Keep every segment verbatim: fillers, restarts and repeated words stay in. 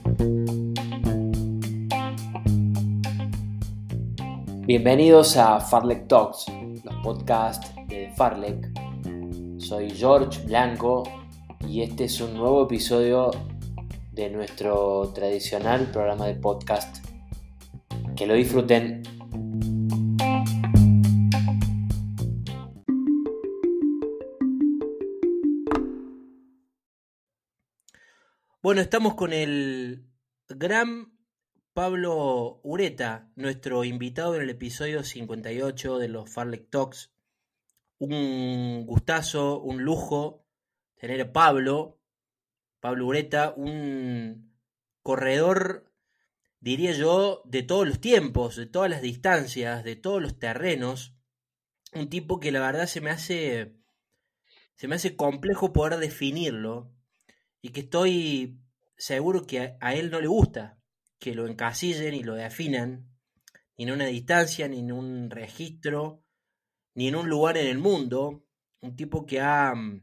Bienvenidos a Farlek Talks, los podcasts de Farlek. Soy George Blanco y este es un nuevo episodio de nuestro tradicional programa de podcast. Que lo disfruten. Bueno, estamos con el gran Pablo Ureta, nuestro invitado en el episodio cincuenta y ocho de los Farlek Talks. Un gustazo, un lujo tener a Pablo, Pablo Ureta, un corredor, diría yo, de todos los tiempos, de todas las distancias, de todos los terrenos. Un tipo que la verdad se me hace, se me hace complejo poder definirlo y que estoy seguro que a, a él no le gusta que lo encasillen y lo definan, ni en una distancia, ni en un registro, ni en un lugar en el mundo. Un tipo que ha mm,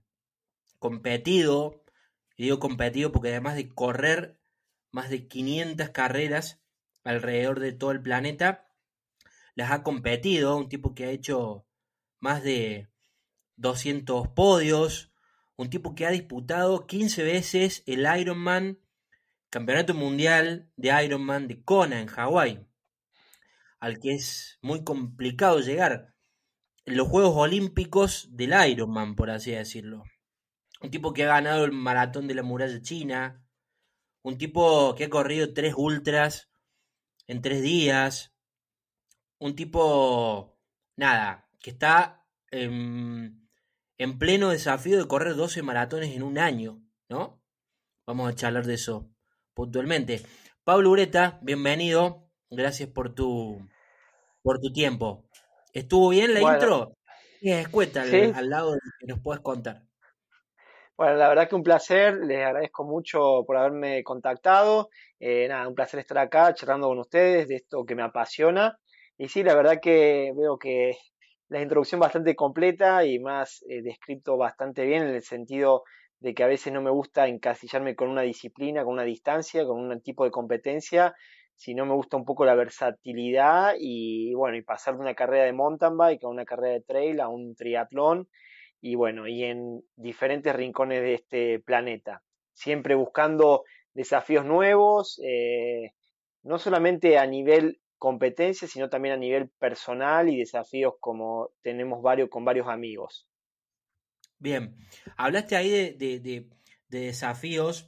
competido, y digo competido porque además de correr más de quinientas carreras alrededor de todo el planeta, las ha competido. Un tipo que ha hecho más de doscientos podios, un tipo que ha disputado quince veces el Ironman, Campeonato Mundial de Ironman de Kona en Hawái, al que es muy complicado llegar. Los Juegos Olímpicos del Ironman, por así decirlo. Un tipo que ha ganado el maratón de la muralla china, un tipo que ha corrido tres ultras en tres días, un tipo, nada, que está en, en pleno desafío de correr doce maratones en un año, ¿no? Vamos a charlar de eso puntualmente. Pablo Ureta, bienvenido, gracias por tu, por tu tiempo. ¿Estuvo bien la Bueno, intro? Es escueta al, sí, al lado de lo que nos puedes contar. bueno, la verdad que un placer, les agradezco mucho por haberme contactado. Eh, nada, un placer estar acá charlando con ustedes de esto que me apasiona. Y sí, la verdad que veo que la introducción bastante completa y más eh, descrito bastante bien en el sentido de que a veces no me gusta encasillarme con una disciplina, con una distancia, con un tipo de competencia, sino me gusta un poco la versatilidad y bueno, y pasar de una carrera de mountain bike a una carrera de trail a un triatlón y bueno, y en diferentes rincones de este planeta, siempre buscando desafíos nuevos, eh, no solamente a nivel competencia, sino también a nivel personal y desafíos como tenemos varios con varios amigos. Bien, hablaste ahí de, de- de- de desafíos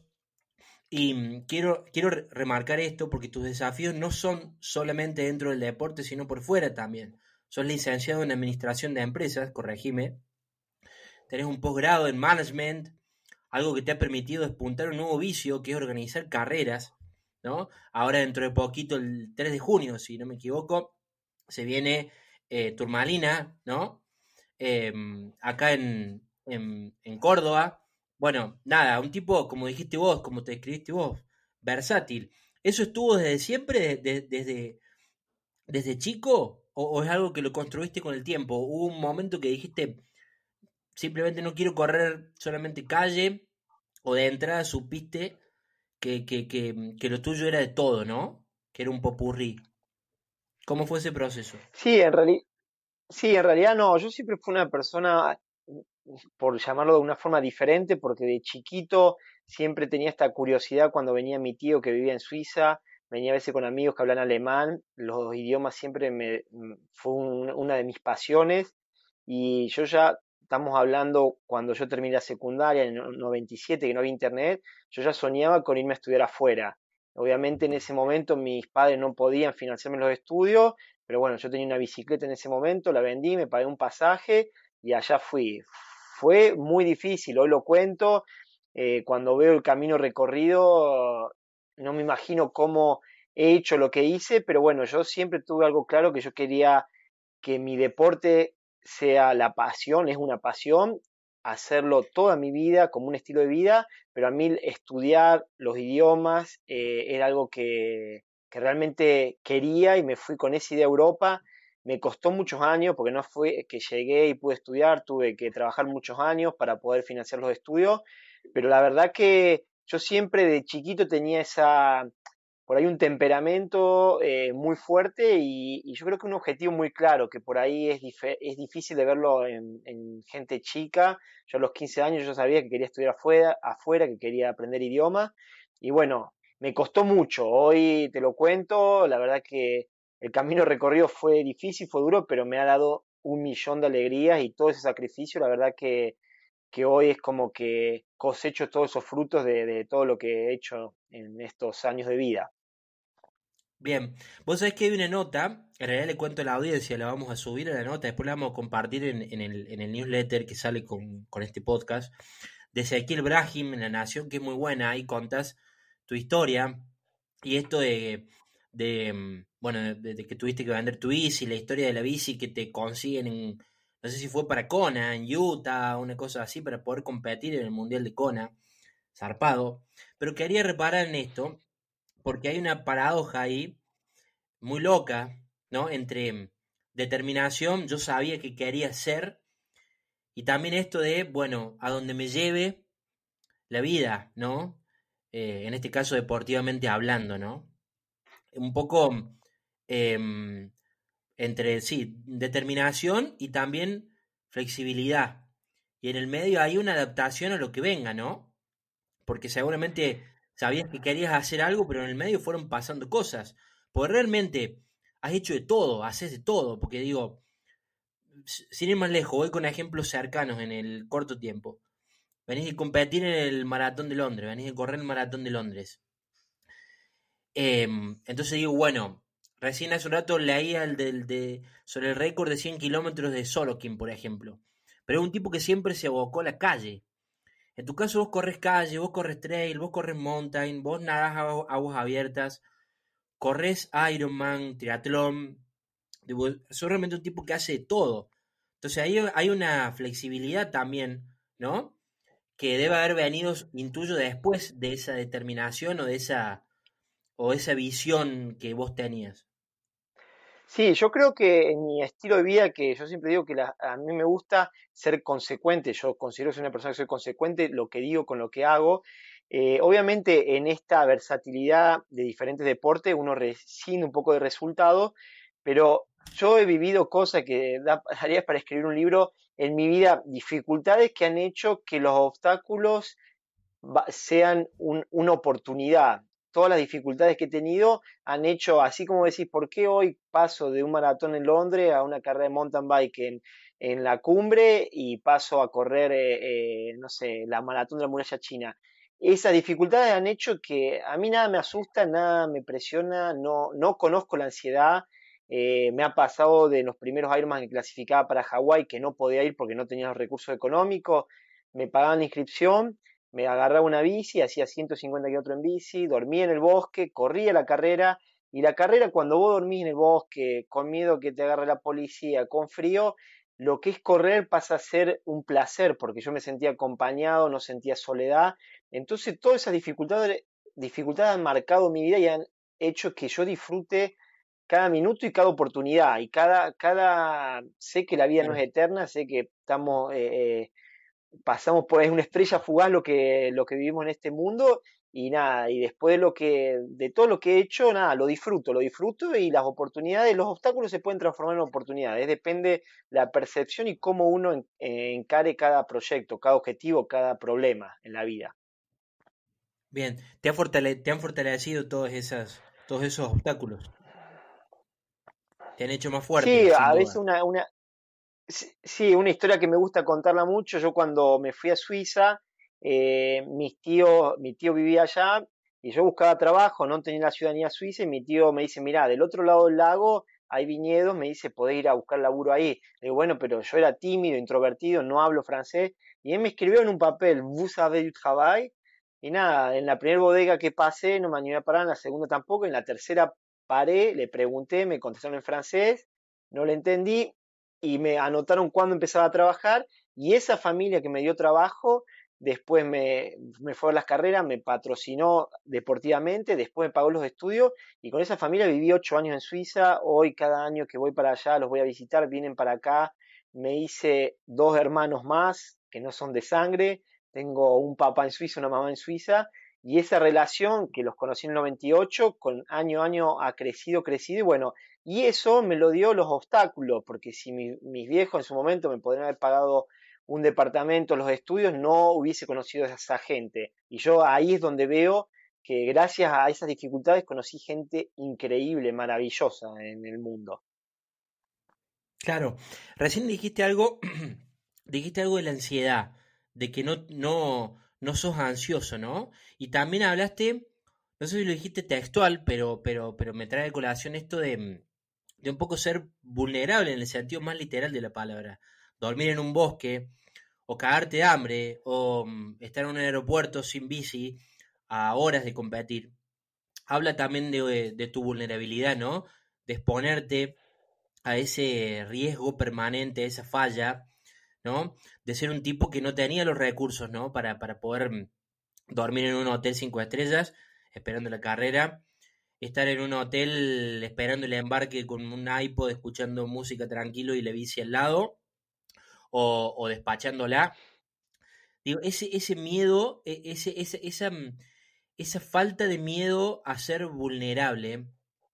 y mm, quiero, quiero re- remarcar esto porque tus desafíos no son solamente dentro del deporte, sino por fuera también. Sos licenciado en Administración de Empresas, corregime, tenés un posgrado en Management, algo que te ha permitido despuntar un nuevo vicio que es organizar carreras, ¿no? Ahora dentro de poquito, el tres de junio, si no me equivoco, se viene eh, Turmalina, ¿no? Eh, acá en, en, en Córdoba. Bueno, nada, un tipo, como dijiste vos, como te describiste vos, versátil. ¿Eso estuvo desde siempre, de- desde, desde chico? ¿O, o es algo que lo construiste con el tiempo? ¿Hubo un momento que dijiste, simplemente no quiero correr solamente calle, o de entrada supiste que, que, que, que lo tuyo era de todo, ¿no? Que era un popurrí? ¿Cómo fue ese proceso? Sí, en reali- sí, en realidad no, yo siempre fui una persona, por llamarlo de una forma diferente, porque de chiquito siempre tenía esta curiosidad cuando venía mi tío que vivía en Suiza, venía a veces con amigos que hablan alemán, los idiomas siempre me mm, fue un- una de mis pasiones y yo ya estamos hablando cuando yo terminé la secundaria en el noventa y siete que no había internet, yo ya soñaba con irme a estudiar afuera. Obviamente en ese momento mis padres no podían financiarme los estudios, pero bueno, yo tenía una bicicleta en ese momento, la vendí, me pagué un pasaje y allá fui. Fue muy difícil, hoy lo cuento, eh, cuando veo el camino recorrido, no me imagino cómo he hecho lo que hice, pero bueno, yo siempre tuve algo claro que yo quería que mi deporte sea la pasión, es una pasión, hacerlo toda mi vida como un estilo de vida, pero a mí estudiar los idiomas eh, era algo que, que realmente quería y me fui con esa idea a Europa. Me costó muchos años porque no fue que llegué y pude estudiar, tuve que trabajar muchos años para poder financiar los estudios, pero la verdad que yo siempre de chiquito tenía esa, por ahí un temperamento eh, muy fuerte y, y yo creo que un objetivo muy claro, que por ahí es, dife- es difícil de verlo en, en gente chica. Yo a los quince años yo sabía que quería estudiar afuera, afuera, que quería aprender idiomas y bueno, me costó mucho. Hoy te lo cuento, la verdad que el camino recorrido fue difícil, fue duro, pero me ha dado un millón de alegrías y todo ese sacrificio, la verdad que, que hoy es como que cosecho todos esos frutos de, de todo lo que he hecho en estos años de vida. Bien, vos sabés que hay una nota, en realidad le cuento a la audiencia, la vamos a subir a la nota, después la vamos a compartir en, en el, en el newsletter que sale con, con este podcast, de Ezequiel Brahim en La Nación, que es muy buena, ahí contás tu historia y esto de, de mm, bueno, de, de que tuviste que vender tu bici, la historia de la bici que te consiguen en, no sé si fue para Kona, en Utah, una cosa así, para poder competir en el Mundial de Kona, zarpado, pero quería reparar en esto, porque hay una paradoja ahí muy loca, ¿no? Entre determinación, yo sabía que quería ser, y también esto de, bueno, a donde me lleve la vida, ¿no? Eh, en este caso deportivamente hablando, ¿no? Un poco eh, entre, sí, determinación y también flexibilidad. Y en el medio hay una adaptación a lo que venga, ¿no? Porque seguramente sabías que querías hacer algo, pero en el medio fueron pasando cosas. Porque realmente has hecho de todo, haces de todo, porque digo, sin ir más lejos, voy con ejemplos cercanos en el corto tiempo. Venís de competir en el maratón de Londres, venís de correr el maratón de Londres. Eh, entonces digo, bueno, recién hace un rato leía el del, de, sobre el récord de cien kilómetros de Sorokin, por ejemplo. Pero es un tipo que siempre se abocó a la calle. En tu caso vos corres calle, vos corres trail, vos corres mountain, vos nadás a aguas abiertas, corres Ironman, triatlón, digo, sos realmente un tipo que hace de todo. Entonces ahí hay una flexibilidad también, ¿no? Que debe haber venido, intuyo, después de esa determinación o de esa, o esa visión que vos tenías. Sí, yo creo que en mi estilo de vida, que yo siempre digo que la- a mí me gusta ser consecuente, yo considero que soy una persona que soy consecuente, lo que digo con lo que hago. Eh, obviamente en esta versatilidad de diferentes deportes uno rescinde un poco de resultados, pero yo he vivido cosas que da, daría para escribir un libro en mi vida, dificultades que han hecho que los obstáculos va- sean un- una oportunidad. Todas las dificultades que he tenido han hecho, así como decís, ¿por qué hoy paso de un maratón en Londres a una carrera de mountain bike en, en la cumbre y paso a correr, eh, eh, no sé, la maratón de la muralla china? Esas dificultades han hecho que a mí nada me asusta, nada me presiona, no, no conozco la ansiedad. Eh, me ha pasado de los primeros Ironman que clasificaba para Hawái que no podía ir porque no tenía los recursos económicos, me pagaban la inscripción, me agarraba una bici, hacía ciento cincuenta kilómetros en bici, dormía en el bosque, corría la carrera, y la carrera cuando vos dormís en el bosque, con miedo que te agarre la policía, con frío, lo que es correr pasa a ser un placer, porque yo me sentía acompañado, no sentía soledad. Entonces todas esas dificultades, dificultades han marcado mi vida y han hecho que yo disfrute cada minuto y cada oportunidad. Y cada, cada, sé que la vida no es Claro. eterna, sé que estamos eh, eh, pasamos por, es una estrella fugaz lo que, lo que vivimos en este mundo y nada, y después de lo que, de todo lo que he hecho, nada, lo disfruto, lo disfruto y las oportunidades, los obstáculos se pueden transformar en oportunidades, depende la percepción y cómo uno en- eh, encare cada proyecto, cada objetivo, cada problema en la vida. Bien, te, ha fortale- te han fortalecido todas esas, todos esos obstáculos. Te han hecho más fuerte, Sí, sin a veces duda. una, una, Sí, sí, una historia que me gusta contarla mucho. Yo cuando me fui a Suiza, eh, mis tíos, mi tío vivía allá y yo buscaba trabajo, no tenía la ciudadanía suiza y mi tío me dice, mirá, del otro lado del lago hay viñedos, me dice, podés ir a buscar laburo ahí. Le digo, bueno, pero yo era tímido, introvertido, no hablo francés y él me escribió en un papel, vous savez du travail, y nada, en la primera bodega que pasé no me animé a parar, en la segunda tampoco, en la tercera paré, le pregunté, me contestaron en francés, no le entendí y me anotaron cuándo empezaba a trabajar y esa familia que me dio trabajo después me, me fue a las carreras, me patrocinó deportivamente, después me pagó los estudios y con esa familia viví ocho años en Suiza. Hoy cada año que voy para allá los voy a visitar, vienen para acá. Me hice dos hermanos más que no son de sangre, tengo un papá en Suiza, una mamá en Suiza y esa relación que los conocí en el noventa y ocho, con año a año ha crecido, crecido, y bueno, y eso me lo dio los obstáculos, porque si mi- mis viejos en su momento me podrían haber pagado un departamento, los estudios, no hubiese conocido a esa gente. Y yo ahí es donde veo que gracias a esas dificultades conocí gente increíble, maravillosa en el mundo. Claro, recién dijiste algo, dijiste algo de la ansiedad, de que no, no, no sos ansioso, ¿no? Y también hablaste, no sé si lo dijiste textual, pero, pero, pero me trae a colación esto de, mm, de un poco ser vulnerable en el sentido más literal de la palabra. Dormir en un bosque, o cagarte de hambre, o mm, estar en un aeropuerto sin bici a horas de competir. Habla también de, de tu vulnerabilidad, ¿no? De exponerte a ese riesgo permanente, a esa falla, ¿no? De ser un tipo que no tenía los recursos, ¿no? Para, para poder mm, dormir en un hotel cinco estrellas, esperando la carrera, estar en un hotel esperando el embarque con un iPod, escuchando música tranquilo y la bici al lado, o, o despachándola. Digo, ese, ese miedo, e- ese, ese- esa, mm, esa falta de miedo a ser vulnerable,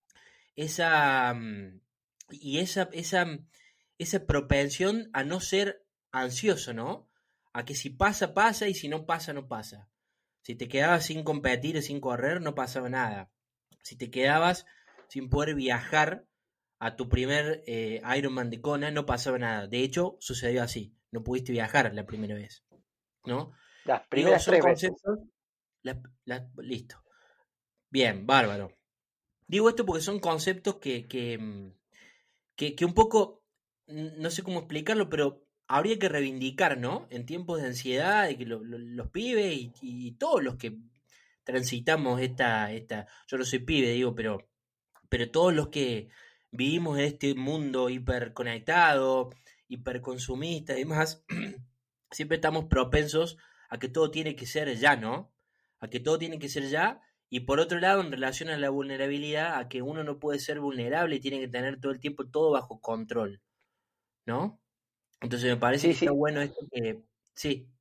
esa, mm, y esa, esa, mm, esa propensión a no ser ansioso, ¿no? A que si pasa, pasa y si no pasa, no pasa. Si te quedabas sin competir o sin correr, no pasaba nada. Si te quedabas sin poder viajar a tu primer eh, Ironman de Kona, no pasaba nada. De hecho, sucedió así. No pudiste viajar la primera vez, ¿no? Las Digo, primeras son tres veces. conceptos. la- la- listo. Bien, bárbaro. Digo esto porque son conceptos que, que, mm, que, que un poco, n- no sé cómo explicarlo, pero habría que reivindicar, ¿no? En tiempos de ansiedad, de que lo- lo- los pibes y, y todos los que transitamos esta, esta, yo no soy pibe, digo, pero, pero todos los que vivimos en este mundo hiperconectado, hiperconsumista y demás, siempre estamos propensos a que todo tiene que ser ya, ¿no? A que todo tiene que ser ya. Y por otro lado, en relación a la vulnerabilidad, a que uno no puede ser vulnerable y tiene que tener todo el tiempo todo bajo control, ¿no? Entonces me parece Sí, que está sí, bueno esto que... Sí,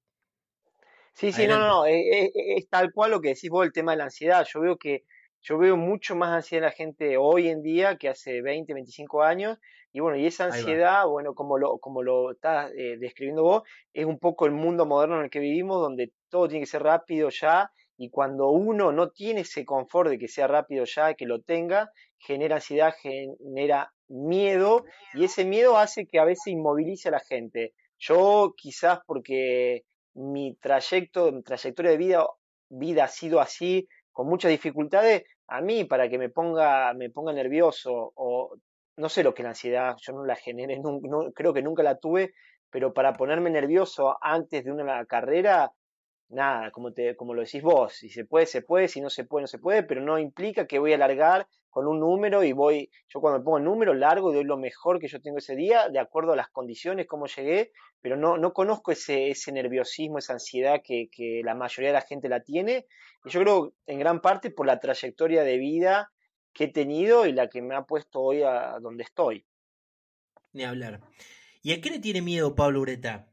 sí, sí, no, no, adelante. no, eh, eh, eh, es, tal cual lo que decís vos, el tema de la ansiedad. Yo veo que, yo veo mucho más ansiedad en la gente hoy en día que hace veinte, veinticinco años. Y bueno, y esa Ahí va. ansiedad, bueno, como lo, como lo estás eh, describiendo vos, es un poco el mundo moderno en el que vivimos, donde todo tiene que ser rápido ya. Y cuando uno no tiene ese confort de que sea rápido ya, que lo tenga, genera ansiedad, genera miedo, y ese miedo hace que a veces inmovilice a la gente. Yo quizás porque mi trayecto, mi trayectoria de vida, vida ha sido así, con muchas dificultades, a mí para que me ponga, me ponga nervioso o no sé lo que es la ansiedad, yo no la generé, nun- no, creo que nunca la tuve, pero para ponerme nervioso antes de una carrera, nada, como te, como lo decís vos, si se puede, se puede, si no se puede, no se puede, pero no implica que voy a largar con un número y voy, yo cuando me pongo el número largo y doy lo mejor que yo tengo ese día, de acuerdo a las condiciones, cómo llegué, pero no, no conozco ese, ese nerviosismo, esa ansiedad que, que la mayoría de la gente la tiene, y yo creo en gran parte por la trayectoria de vida que he tenido y la que me ha puesto hoy a donde estoy. Ni hablar. ¿Y a qué le tiene miedo Pablo Ureta?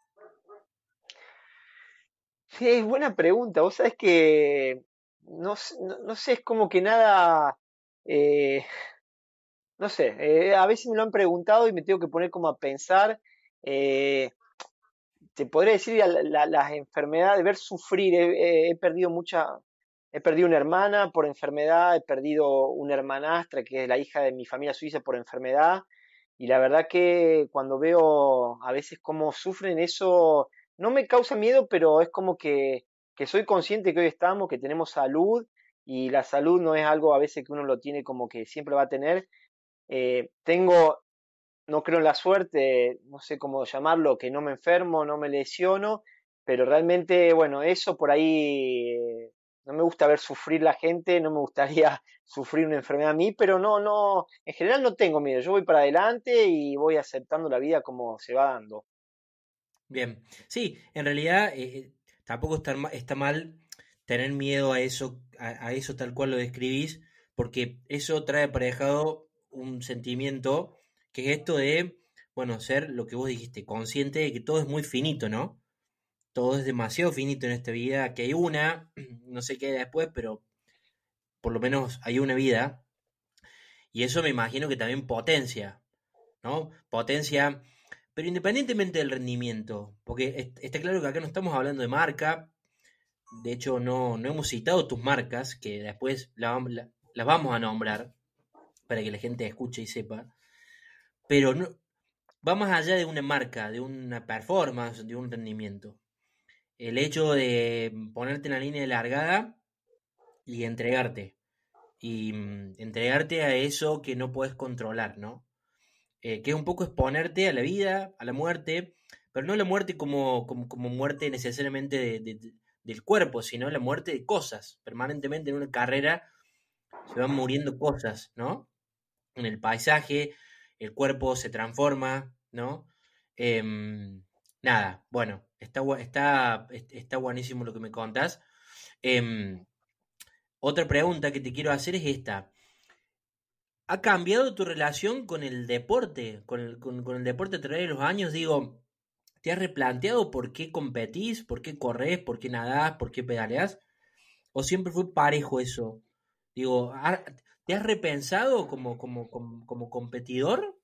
Sí, es buena pregunta. Vos sabés que no, s- no, no sé, es como que nada, eh, no sé, eh, a veces me lo han preguntado y me tengo que poner como a pensar. eh, Te podría decir la- la- las enfermedades, ver sufrir. He, he- he perdido mucha, he perdido una hermana por enfermedad, he perdido una hermanastra que es la hija de mi familia suiza por enfermedad. Y la verdad que cuando veo a veces cómo sufren eso, no me causa miedo, pero es como que, que soy consciente que hoy estamos, que tenemos salud y la salud no es algo a veces que uno lo tiene como que siempre va a tener. Eh, tengo, no creo en la suerte, no sé cómo llamarlo, que no me enfermo, no me lesiono, pero realmente, bueno, eso por ahí, eh, no me gusta ver sufrir la gente, no me gustaría sufrir una enfermedad a mí, pero no, no, en general no tengo miedo, yo voy para adelante y voy aceptando la vida como se va dando. Bien. Sí, en realidad eh, tampoco está, ma- está mal tener miedo a eso, a, a eso tal cual lo describís, porque eso trae aparejado un sentimiento que es esto de, bueno, ser lo que vos dijiste, consciente de que todo es muy finito, ¿no? todo es demasiado finito en esta vida, que hay una, no sé qué hay después, pero por lo menos hay una vida, y eso me imagino que también potencia, ¿no? Potencia, pero independientemente del rendimiento, porque est- está claro que acá no estamos hablando de marca, de hecho no, no hemos citado tus marcas, que después la vam- la- las vamos a nombrar para que la gente escuche y sepa, pero no, va más allá de una marca, de una performance, de un rendimiento. El hecho de ponerte en la línea de largada y entregarte. Y mm, entregarte a eso que no puedes controlar, ¿no? Eh, que es un poco exponerte a la vida, a la muerte, pero no la muerte como, como, como muerte necesariamente de- de- de- del cuerpo, sino la muerte de cosas. Permanentemente en una carrera se van muriendo cosas, ¿no? En el paisaje, el cuerpo se transforma, ¿no? Em, nada, bueno, está, gua- está, está buenísimo lo que me contás. Em, Otra pregunta que te quiero hacer es esta. ¿Ha cambiado tu relación con el deporte? Con el, con, con el deporte a través de los años, digo, ¿te has replanteado por qué competís, por qué corres, por qué nadás, por qué pedaleás? ¿O siempre fue parejo eso? Digo, ¿ha- ¿te has repensado como, como, como, como competidor?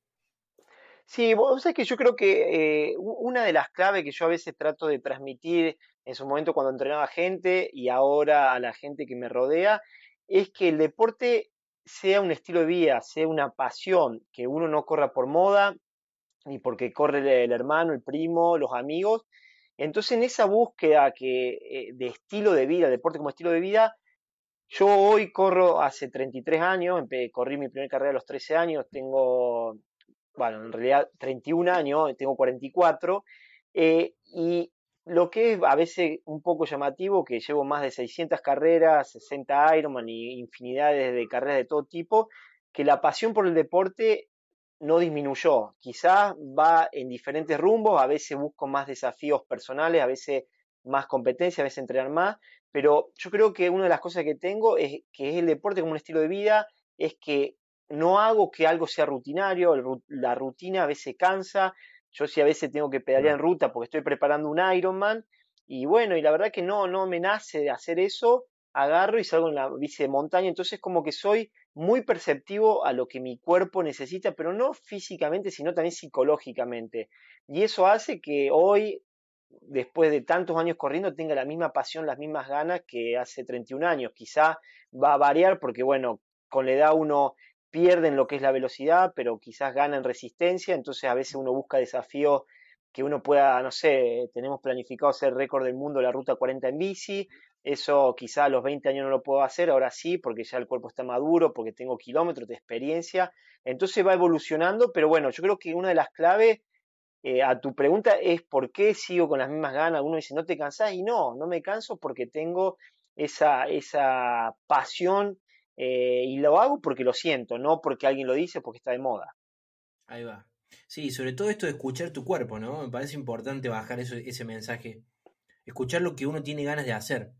Sí, vos sabés que yo creo que eh, u- una de las claves que yo a veces trato de transmitir en su momento cuando entrenaba gente y ahora a la gente que me rodea, es que el deporte sea un estilo de vida, sea una pasión, que uno no corra por moda, ni porque corre el, el hermano, el primo, los amigos. Entonces, en esa búsqueda que, eh, de estilo de vida, deporte como estilo de vida, yo hoy corro hace treinta y tres años, empe- corrí mi primera carrera a los trece años, tengo, bueno, en realidad treinta y un años, tengo cuarenta y cuatro, eh, y lo que es a veces un poco llamativo, que llevo más de seiscientas carreras, sesenta Ironman y infinidades de carreras de todo tipo, que la pasión por el deporte no disminuyó, quizás va en diferentes rumbos, a veces busco más desafíos personales, a veces más competencia, a veces entrenar más, pero yo creo que una de las cosas que tengo es que es el deporte como un estilo de vida, es que no hago que algo sea rutinario, el ru- la rutina a veces cansa, yo sí a veces tengo que pedalear Ah, en ruta porque estoy preparando un Ironman, y bueno, y la verdad que no, no me nace de hacer eso, agarro y salgo en la bici de montaña, entonces como que soy muy perceptivo a lo que mi cuerpo necesita, pero no físicamente, sino también psicológicamente. Y eso hace que hoy, después de tantos años corriendo, tenga la misma pasión, las mismas ganas que hace treinta y un años. Quizá va a variar porque, bueno, con la edad uno pierde en lo que es la velocidad, pero quizás gana en resistencia, entonces a veces uno busca desafíos que uno pueda, no sé, tenemos planificado hacer récord del mundo la ruta cuarenta en bici, eso quizá a los veinte años no lo puedo hacer, ahora sí, porque ya el cuerpo está maduro, porque tengo kilómetros de experiencia, entonces va evolucionando, pero bueno, yo creo que una de las claves eh, a tu pregunta es por qué sigo con las mismas ganas. Uno dice, ¿no te cansás? Y no, no me canso porque tengo esa, esa pasión eh, y lo hago porque lo siento, no porque alguien lo dice, porque está de moda. ahí va. Sí, sobre todo esto de escuchar tu cuerpo, ¿no? Me parece importante bajar eso, ese mensaje. Escuchar lo que uno tiene ganas de hacer.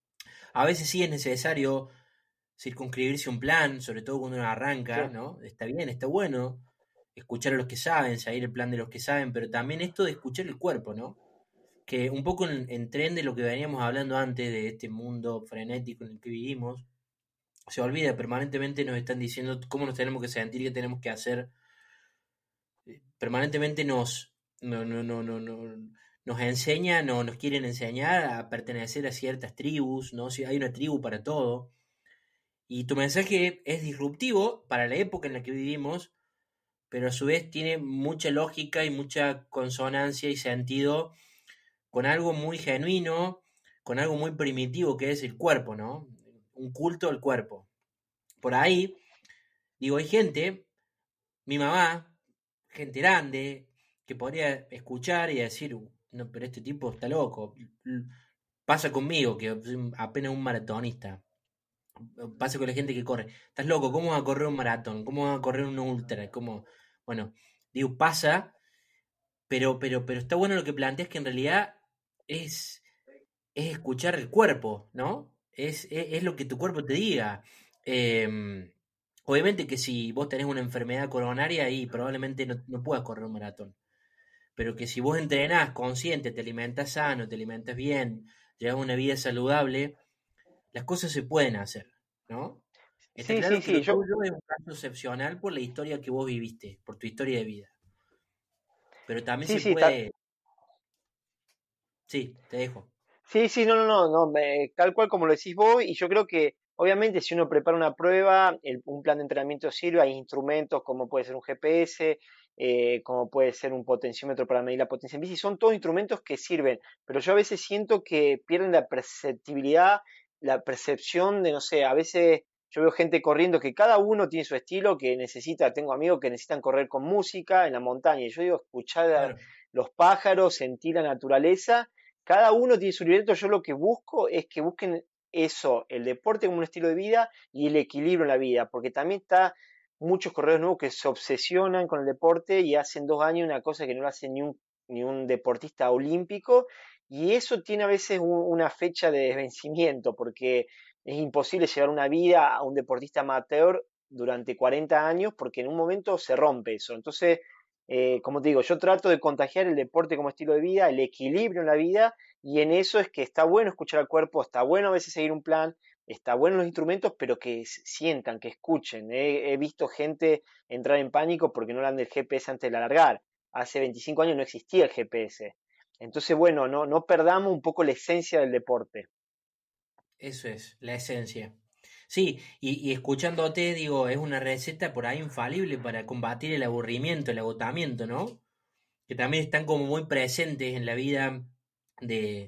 A veces sí es necesario circunscribirse un plan, sobre todo cuando uno arranca, Sí. ¿no? Está bien, está bueno escuchar a los que saben, seguir el plan de los que saben, pero también esto de escuchar el cuerpo, ¿no? Que un poco en, en tren de lo que veníamos hablando antes de este mundo frenético en el que vivimos, se olvida permanentemente, nos están diciendo cómo nos tenemos que sentir, qué tenemos que hacer, permanentemente nos, no, no, no, no, no- nos enseñan o nos quieren enseñar a pertenecer a ciertas tribus, ¿no? Si hay una tribu para todo. Y tu mensaje es disruptivo para la época en la que vivimos, pero a su vez tiene mucha lógica y mucha consonancia y sentido con algo muy genuino, con algo muy primitivo que es el cuerpo, ¿no? Un culto al cuerpo. Por ahí, digo, hay gente, mi mamá, gente grande, que podría escuchar y decir, no, pero este tipo está loco. Pasa conmigo, que soy apenas un maratonista. Pasa con la gente que corre. Estás loco, ¿cómo vas a correr un maratón? ¿Cómo vas a correr un ultra? ¿Cómo? Bueno, digo, pasa, pero, pero, pero está bueno lo que planteas que en realidad es, es escuchar el cuerpo, ¿no? Es, es, es lo que tu cuerpo te diga. Eh, Obviamente que si vos tenés una enfermedad coronaria y probablemente no, no puedas correr un maratón. pero que si vos entrenás consciente, te alimentas sano, te alimentas bien, llevas una vida saludable, las cosas se pueden hacer, ¿no? Está Sí, sí, claro que sí, lo yo, tuyo es un caso excepcional por la historia que vos viviste, por tu historia de vida. Pero también sí, se sí, está, puede. Sí, te dejo. sí, sí, no, no, no, no, me- tal cual como lo decís vos, y yo creo que obviamente si uno prepara una prueba, el- un plan de entrenamiento sirve, hay instrumentos como puede ser un G P S, eh, como puede ser un potenciómetro para medir la potencia en bici, son todos instrumentos que sirven, pero yo a veces siento que pierden la perceptibilidad, la percepción de, no sé, a veces yo veo gente corriendo que cada uno tiene su estilo, que necesita, tengo amigos que necesitan correr con música en la montaña, y yo digo, escuchar a Claro, los pájaros, sentir la naturaleza. Cada uno tiene su libreto, yo lo que busco es que busquen eso, el deporte como un estilo de vida y el equilibrio en la vida, porque también está muchos corredores nuevos que se obsesionan con el deporte y hacen dos años una cosa que no lo hace ni un, ni un deportista olímpico, y eso tiene a veces un- una fecha de vencimiento, porque es imposible llevar una vida a un deportista amateur durante cuarenta años, porque en un momento se rompe eso. Entonces, eh, como te digo, yo trato de contagiar el deporte como estilo de vida, el equilibrio en la vida, y en eso es que está bueno escuchar al cuerpo, está bueno a veces seguir un plan, está bueno los instrumentos, pero que s- sientan, que escuchen. He, he visto gente entrar en pánico porque no hablan del G P S antes de largar. Hace veinticinco años no existía el G P S. Entonces, bueno, no, no perdamos un poco la esencia del deporte. eso es, la esencia. Sí, y, y escuchándote, digo, es una receta por ahí infalible para combatir el aburrimiento, el agotamiento, ¿no? Que también están como muy presentes en la vida de,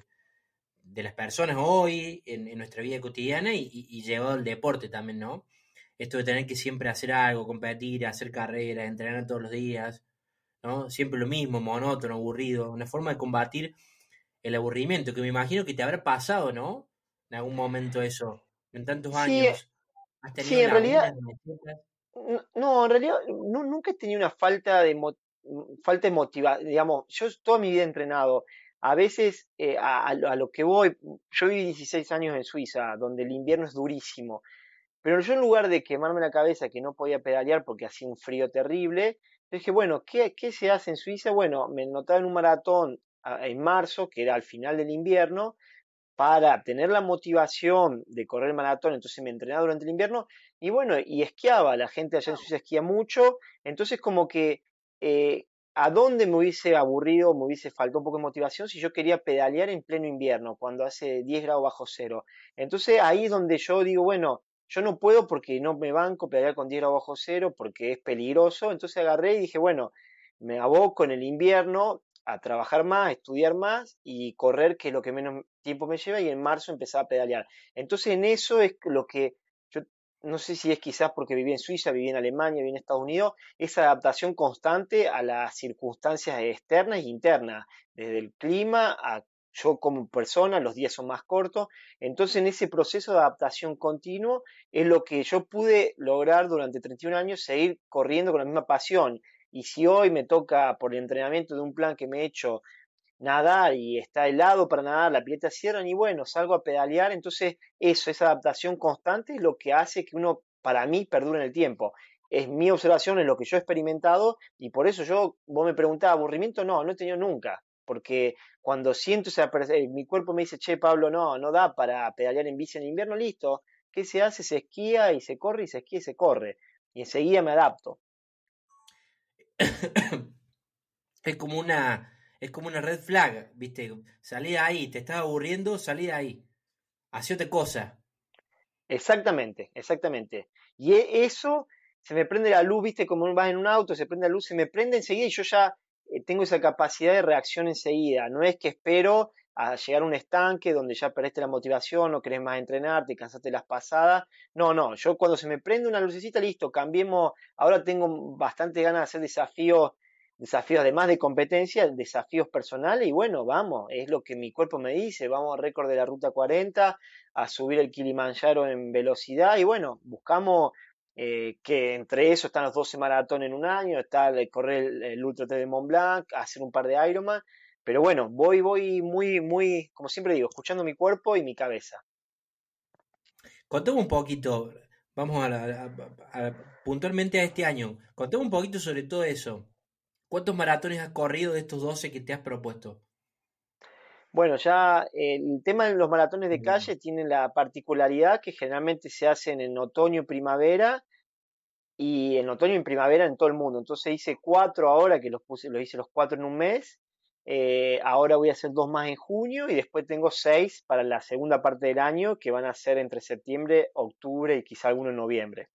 de las personas hoy, en, en nuestra vida cotidiana y, y, y llevado al deporte también, ¿no? Esto de tener que siempre hacer algo, competir, hacer carreras, entrenar todos los días, ¿no? Siempre lo mismo, monótono, aburrido, una forma de combatir el aburrimiento, que me imagino que te habrá pasado, ¿no? En algún momento eso, en tantos Sí, años, has sí, tenido en realidad lagunas, mesetas. No, no, en realidad nu- nunca he tenido una falta de, mo- falta de motivación, digamos, yo toda mi vida he entrenado, a veces eh, a, a lo a lo que voy, yo viví dieciséis años en Suiza, donde el invierno es durísimo, pero yo en lugar de quemarme la cabeza que no podía pedalear porque hacía un frío terrible, dije, bueno, ¿qué, qué se hace en Suiza? Bueno, me notaba en un maratón a- en marzo, que era al final del invierno, para tener la motivación de correr el maratón, entonces me entrenaba durante el invierno y bueno, y esquiaba, la gente allá en Suiza esquía mucho, entonces como que eh, a dónde me hubiese aburrido, me hubiese faltado un poco de motivación si yo quería pedalear en pleno invierno, cuando hace diez grados bajo cero. Entonces ahí es donde yo digo, bueno, yo no puedo porque no me banco pedalear con diez grados bajo cero porque es peligroso, entonces agarré y dije, bueno, me aboco en el invierno a trabajar más, a estudiar más y correr, que es lo que menos tiempo me lleva, y en marzo empezaba a pedalear. Entonces en eso es lo que yo no sé si es quizás porque viví en Suiza, viví en Alemania, viví en Estados Unidos, esa adaptación constante a las circunstancias externas e internas, desde el clima a yo como persona, los días son más cortos, entonces en ese proceso de adaptación continuo es lo que yo pude lograr durante treinta y un años, seguir corriendo con la misma pasión. Y si hoy me toca por el entrenamiento de un plan que me he hecho nadar y está helado para nadar, la pileta cierran y bueno, salgo a pedalear, entonces eso, esa adaptación constante es lo que hace que uno, para mí, perdure en el tiempo. Es mi observación, es lo que yo he experimentado y por eso yo, vos me preguntabas, aburrimiento, no, no he tenido nunca, porque cuando siento esa, eh, mi cuerpo me dice, che, Pablo, no, no da para pedalear en bici en invierno, listo, ¿qué se hace? Se esquía y se corre y se esquía y se corre. Y enseguida me adapto. Es como una, es como una red flag, ¿viste? Salí de ahí, te estás aburriendo, salí de ahí. Hacé otra cosa. Exactamente, exactamente. Y e- eso, se me prende la luz, viste, como vas en un auto, se prende la luz, se me prende enseguida y yo ya eh, tengo esa capacidad de reacción enseguida. No es que espero a llegar a un estanque donde ya perdiste la motivación, no querés más entrenar, te cansaste las pasadas. No, no, yo cuando se me prende una lucecita, listo, cambiemos. Ahora tengo bastante ganas de hacer desafíos, desafíos además de competencia, desafíos personales y bueno, vamos, es lo que mi cuerpo me dice, vamos al récord de la ruta cuarenta a subir el Kilimanjaro en velocidad y bueno, buscamos eh, que entre eso están los doce maratones en un año, está el correr el, el Ultra Trail de Mont Blanc, hacer un par de Ironman, pero bueno, voy, voy muy, muy, como siempre digo, escuchando mi cuerpo y mi cabeza. Contame un poquito, vamos a, la- a- a- puntualmente a este año. Contame un poquito sobre todo eso. ¿Cuántos maratones has corrido de estos doce que te has propuesto? Bueno, ya eh, el tema de los maratones de Bueno. calle tiene la particularidad que generalmente se hacen en otoño y primavera, y en otoño y en primavera en todo el mundo. Entonces hice cuatro ahora, que los puse, los hice los cuatro en un mes. Eh, ahora voy a hacer dos más en junio y después tengo seis para la segunda parte del año, que van a ser entre septiembre, octubre y quizá alguno en noviembre.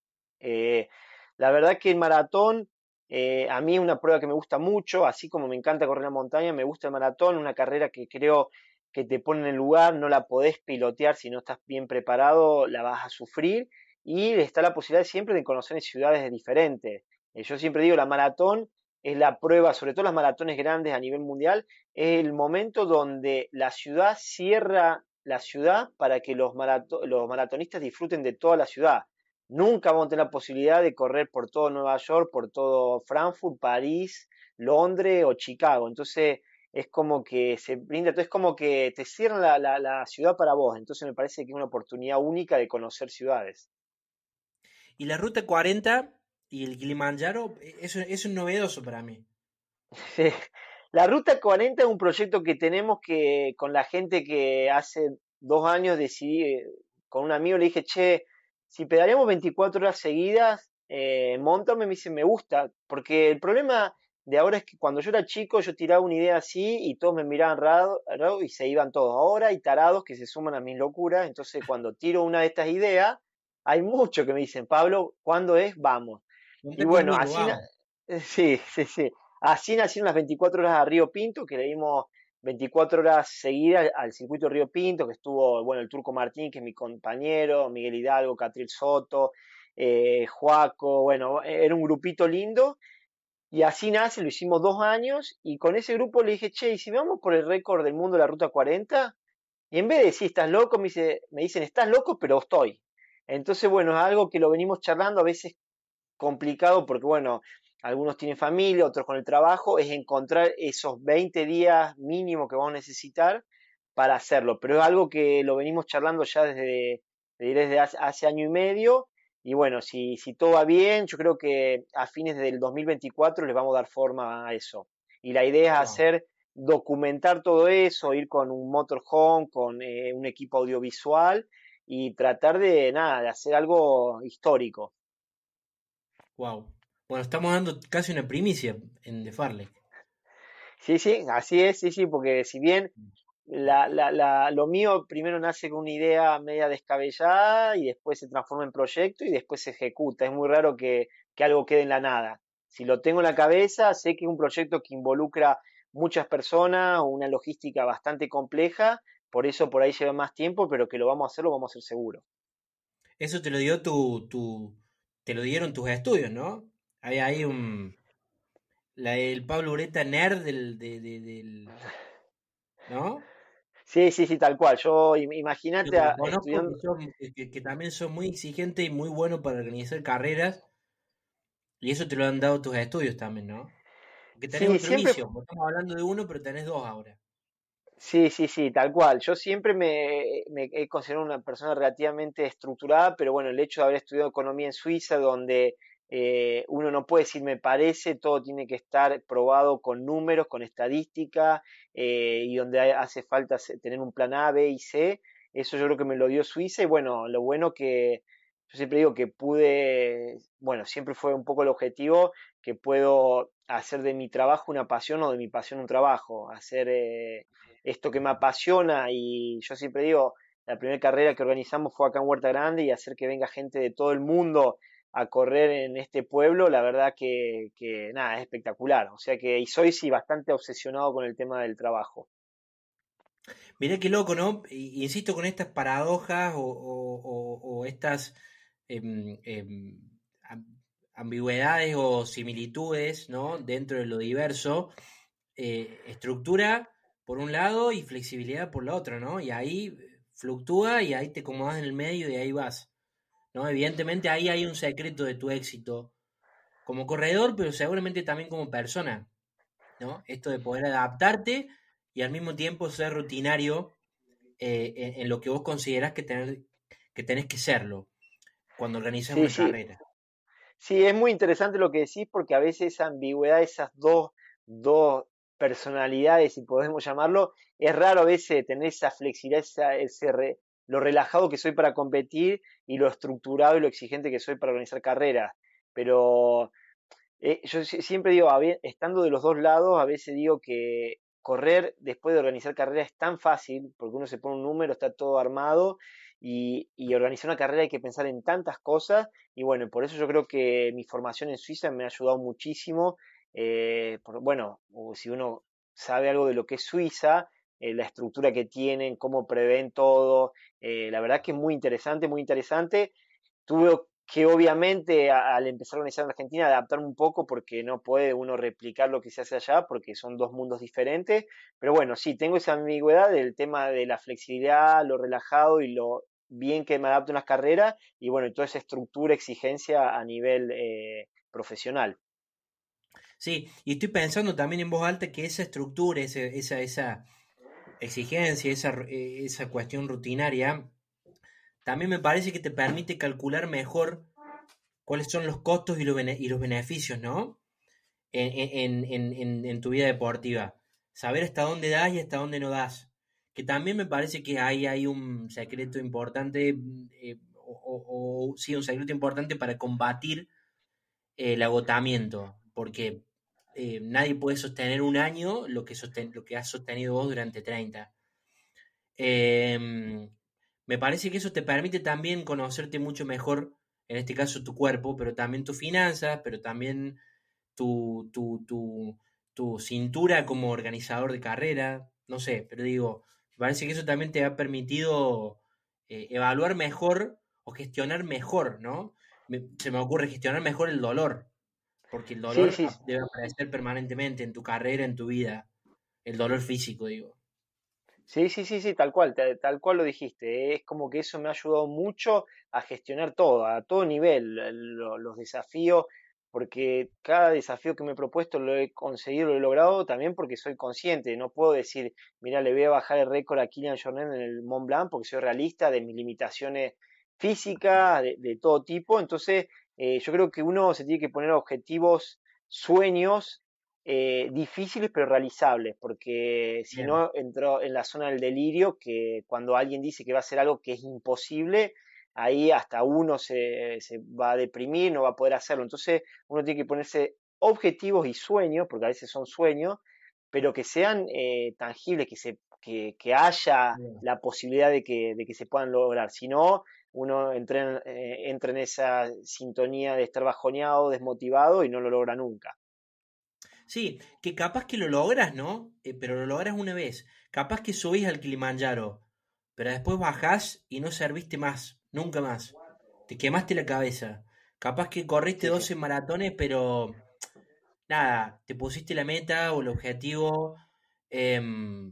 Eh, la verdad que el maratón, eh, a mí es una prueba que me gusta mucho, así como me encanta correr la montaña, me gusta el maratón, una carrera que creo que te pone en el lugar, no la podés pilotear si no estás bien preparado, la vas a sufrir, y está la posibilidad siempre de conocer en ciudades diferentes. Eh, yo siempre digo, la maratón es la prueba, sobre todo las maratones grandes a nivel mundial, es el momento donde la ciudad cierra la ciudad para que los, marato- los maratonistas disfruten de toda la ciudad. Nunca vamos a tener la posibilidad de correr por todo Nueva York, por todo Frankfurt, París, Londres o Chicago. Entonces es como que se brinda, es como que te cierran la, la, la ciudad para vos. Entonces me parece que es una oportunidad única de conocer ciudades. Y la Ruta cuarenta y el Kilimanjaro, eh, eso, eso es novedoso para mí. Sí. La Ruta cuarenta es un proyecto que tenemos que con la gente que hace dos años decidí, eh, con un amigo le dije, che, si pedaleamos veinticuatro horas seguidas, eh, montame, me dice, me gusta, porque el problema de ahora es que cuando yo era chico yo tiraba una idea así y todos me miraban raro, raro y se iban todos. Ahora hay tarados que se suman a mis locuras, entonces cuando tiro una de estas ideas, hay muchos que me dicen, Pablo, ¿cuándo es? Vamos. Y Conté bueno, conmigo, así, na- vamos. sí, sí, sí. Así nacieron las veinticuatro horas a Río Pinto, que le dimos veinticuatro horas seguidas al circuito de Río Pinto, que estuvo, bueno, el Turco Martín, que es mi compañero, Miguel Hidalgo, Catriel Soto, eh, Joaco, bueno, era un grupito lindo, y así nace, lo hicimos dos años, y con ese grupo le dije, che, ¿y si vamos por el récord del mundo de la Ruta cuarenta? Y en vez de decir, estás loco, me, dice, me dicen, estás loco, pero estoy. Entonces, bueno, es algo que lo venimos charlando, a veces complicado porque, bueno, algunos tienen familia, otros con el trabajo, es encontrar esos veinte días mínimo que vamos a necesitar para hacerlo. Pero es algo que lo venimos charlando ya desde, desde hace, hace año y medio. Y bueno, si, si todo va bien, yo creo que a fines del dos mil veinticuatro les vamos a dar forma a eso. Y la idea es Wow. hacer, documentar todo eso, ir con un motorhome, con eh, un equipo audiovisual y tratar de, nada, de hacer algo histórico. Wow. Bueno, estamos dando casi una primicia en The Farlek. Sí, sí, así es, sí, sí, porque si bien la, la, la- lo mío primero nace con una idea media descabellada y después se transforma en proyecto y después se ejecuta. Es muy raro que, que algo quede en la nada. Si lo tengo en la cabeza, sé que es un proyecto que involucra muchas personas, una logística bastante compleja, por eso por ahí lleva más tiempo, pero que lo vamos a hacer, lo vamos a hacer seguro. Eso te lo dio tu, tu, te lo dieron tus estudios, ¿no? Hay ahí un, la, el Pablo Ureta nerd del, de- de- del, ¿no? Sí, sí, sí, tal cual. Yo, im- Yo imagínate te a- conozco que, estudiando. son, que, que- que también son muy exigentes y muy buenos para organizar carreras, y eso te lo han dado tus estudios también, ¿no? Porque tenés Sí, otro siempre. vicio, porque estamos hablando de uno, pero tenés dos ahora. Sí, sí, sí, tal cual. Yo siempre me, me he considerado una persona relativamente estructurada, pero bueno, el hecho de haber estudiado economía en Suiza, donde eh, uno no puede decir me parece, todo tiene que estar probado con números, con estadística, eh, y donde hay- hace falta se- tener un plan A, B y C, eso yo creo que me lo dio Suiza y bueno, lo bueno que yo siempre digo que pude, bueno, siempre fue un poco el objetivo, que puedo hacer de mi trabajo una pasión o de mi pasión un trabajo, hacer... eh, esto que me apasiona y yo siempre digo, la primera carrera que organizamos fue acá en Huerta Grande y hacer que venga gente de todo el mundo a correr en este pueblo, la verdad que, que nada, es espectacular. O sea que, y soy sí bastante obsesionado con el tema del trabajo. Mirá qué loco, ¿no? I- Insisto con estas paradojas o, o- o- o estas em, em, am- ambigüedades o similitudes, ¿no? Dentro de lo diverso, eh, estructura por un lado y flexibilidad por la otra, ¿no? Y ahí fluctúa y ahí te acomodas en el medio y ahí vas, ¿no? Evidentemente ahí hay un secreto de tu éxito como corredor, pero seguramente también como persona, ¿no? Esto de poder adaptarte y al mismo tiempo ser rutinario eh, en, en lo que vos considerás que, tener, que tenés que serlo cuando organizas Sí, una sí, carrera. Sí, es muy interesante lo que decís porque a veces esa ambigüedad, esas dos, dos personalidades, si podemos llamarlo, es raro a veces tener esa flexibilidad, esa- ese re- lo relajado que soy para competir y lo estructurado y lo exigente que soy para organizar carreras. Pero eh, yo si- siempre digo, a ve- estando de los dos lados, a veces digo que correr después de organizar carreras es tan fácil, porque uno se pone un número, está todo armado, y, y organizar una carrera hay que pensar en tantas cosas, y bueno, por eso yo creo que mi formación en Suiza me ha ayudado muchísimo, eh, por- bueno, o si uno sabe algo de lo que es Suiza, eh, la estructura que tienen, cómo prevén todo, eh, la verdad que es muy interesante, muy interesante. Tuve que obviamente a- al empezar a organizar en Argentina adaptarme un poco porque no puede uno replicar lo que se hace allá porque son dos mundos diferentes, pero bueno, sí, tengo esa ambigüedad del tema de la flexibilidad, lo relajado y lo bien que me adapto a unas carreras y bueno, y toda esa estructura, exigencia a nivel eh, profesional. Sí, y estoy pensando también en voz alta que esa estructura, ese- esa, esa exigencia, esa, ru- eh, esa cuestión rutinaria, también me parece que te permite calcular mejor cuáles son los costos y los, bene- y los beneficios, ¿no? En, en- en- en- en tu vida deportiva. Saber hasta dónde das y hasta dónde no das. Que también me parece que ahí hay un secreto importante, eh, o, o- o- sí, un secreto importante para combatir eh, el agotamiento, porque eh, nadie puede sostener un año lo que, sosten- lo que has sostenido vos durante treinta. Eh, Me parece que eso te permite también conocerte mucho mejor, en este caso tu cuerpo, pero también tus finanzas, pero también tu, tu, tu, tu cintura como organizador de carrera, no sé, pero digo, me parece que eso también te ha permitido eh, evaluar mejor o gestionar mejor, ¿no? Me- se me ocurre gestionar mejor el dolor, porque el Sí, dolor sí, ap- debe aparecer permanentemente en tu carrera, en tu vida, el dolor físico, digo. sí, sí, sí, sí, tal cual, ta- tal, cual lo dijiste. Es como que eso me ha ayudado mucho a gestionar todo, a todo nivel, el- lo- los desafíos, porque cada desafío que me he propuesto lo he conseguido, lo he logrado también porque soy consciente. No puedo decir, mira, le voy a bajar el récord a Kilian Jornet en el Mont Blanc porque soy realista de mis limitaciones físicas, de, de todo tipo. Entonces, eh, yo creo que uno se tiene que poner objetivos, sueños eh, difíciles pero realizables, porque si Bien. no entro en la zona del delirio, que cuando alguien dice que va a hacer algo que es imposible, ahí hasta uno se, se va a deprimir, no va a poder hacerlo. Entonces uno tiene que ponerse objetivos y sueños, porque a veces son sueños, pero que sean eh, tangibles, que, se, que, que haya Bien. la posibilidad de que, de que se puedan lograr. Si no, uno entra en, eh, entra en esa sintonía de estar bajoneado, desmotivado y no lo logra nunca. Sí, que capaz que lo logras, ¿no? Eh, pero lo logras una vez. Capaz que subís al Kilimanjaro, pero después bajás y no serviste más, nunca más. Te quemaste la cabeza. Capaz que corriste Sí, sí. doce maratones, pero nada, te pusiste la meta o el objetivo em,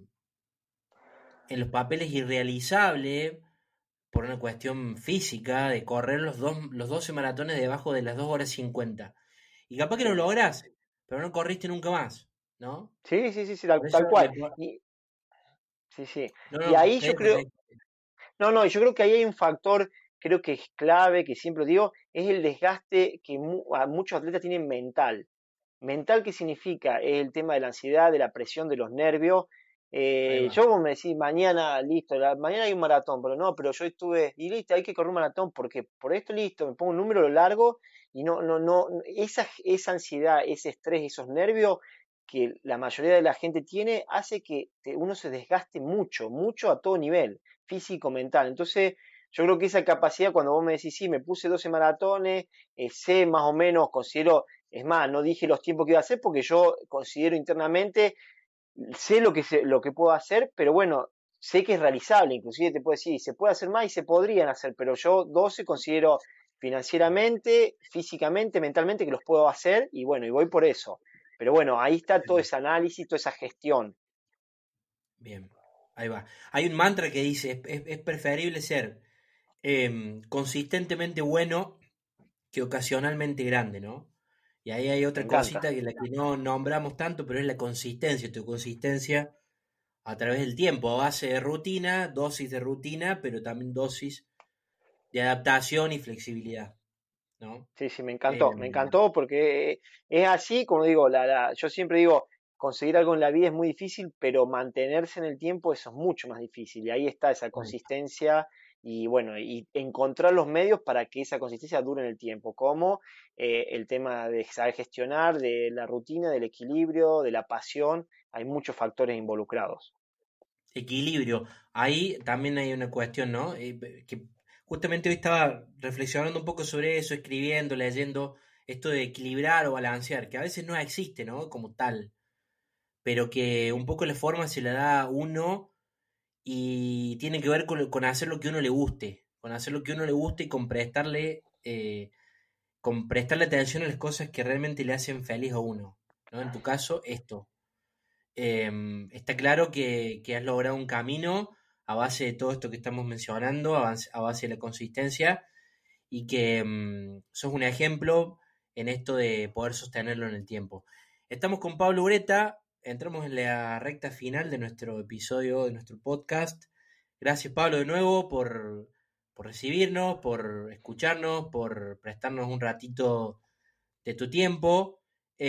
en los papeles irrealizable por una cuestión física de correr los, dos, los doce maratones debajo de las dos horas cincuenta. Y capaz que lo Sí. lográs, pero no corriste nunca más, ¿no? Sí, sí, sí, sí, tal, Por eso tal cual. me... pa- Y, sí, sí. No, Y no, ahí yo pedí, creo, pedí. no, no, yo creo que ahí hay un factor, creo que es clave, que siempre digo, es el desgaste que mu- a muchos atletas tienen mental. Mental, ¿qué significa? Es el tema de la ansiedad, de la presión, de los nervios. Ahí Eh, va. yo vos me decís, mañana, listo, la- mañana hay un maratón, pero no, pero yo estuve, y listo, hay que correr un maratón, porque por esto listo, me pongo un número largo y no, no, no, esa, esa ansiedad, ese estrés, esos nervios que la mayoría de la gente tiene, hace que te- uno se desgaste mucho, mucho a todo nivel, físico, mental. Entonces, yo creo que esa capacidad, cuando vos me decís, sí, me puse doce maratones, eh, sé más o menos, considero, es más, no dije los tiempos que iba a hacer porque yo considero internamente, sé lo que, se- lo que puedo hacer, pero bueno, sé que es realizable, inclusive te puedo decir, se puede hacer más y se podrían hacer, pero yo doce considero financieramente, físicamente, mentalmente que los puedo hacer y bueno, y voy por eso. Pero bueno, ahí está Ahí todo va. ese análisis, toda esa gestión. Bien, ahí va. Hay un mantra que dice, es, es- es preferible ser em, consistentemente bueno que ocasionalmente grande, ¿no? Y ahí hay Me otra encanta. cosita que la que no nombramos tanto, pero es la consistencia, tu consistencia a través del tiempo, a base de rutina, dosis de rutina, pero también dosis de adaptación y flexibilidad. ¿no? Sí, sí, me Eh, encantó, me encantó porque es así, como digo, la, la- yo siempre digo, conseguir algo en la vida es muy difícil, pero mantenerse en el tiempo eso es mucho más difícil. Y ahí está esa bueno, consistencia y bueno, y encontrar los medios para que esa consistencia dure en el tiempo, como eh, el tema de saber gestionar, de la rutina, del equilibrio, de la pasión, hay muchos factores involucrados. equilibrio. Ahí también hay una cuestión, ¿no? Eh, que justamente hoy estaba reflexionando un poco sobre eso, escribiendo, leyendo, esto de equilibrar o balancear, que a veces no existe, ¿no? Como tal, pero que un poco la forma se la da uno y tiene que ver con, con hacer lo que a uno le guste, con hacer lo que a uno le guste y con prestarle, eh, con prestarle atención a las cosas que realmente le hacen feliz a uno, ¿no? En tu caso, esto. Eh, Está claro que, que has logrado un camino a base de todo esto que estamos mencionando, a base, a base de la consistencia, y que mm, sos un ejemplo en esto de poder sostenerlo en el tiempo. Estamos con Pablo Ureta, entramos en la recta final de nuestro episodio, de nuestro podcast. Gracias, Pablo, de nuevo por, por recibirnos, por escucharnos, por prestarnos un ratito de tu tiempo.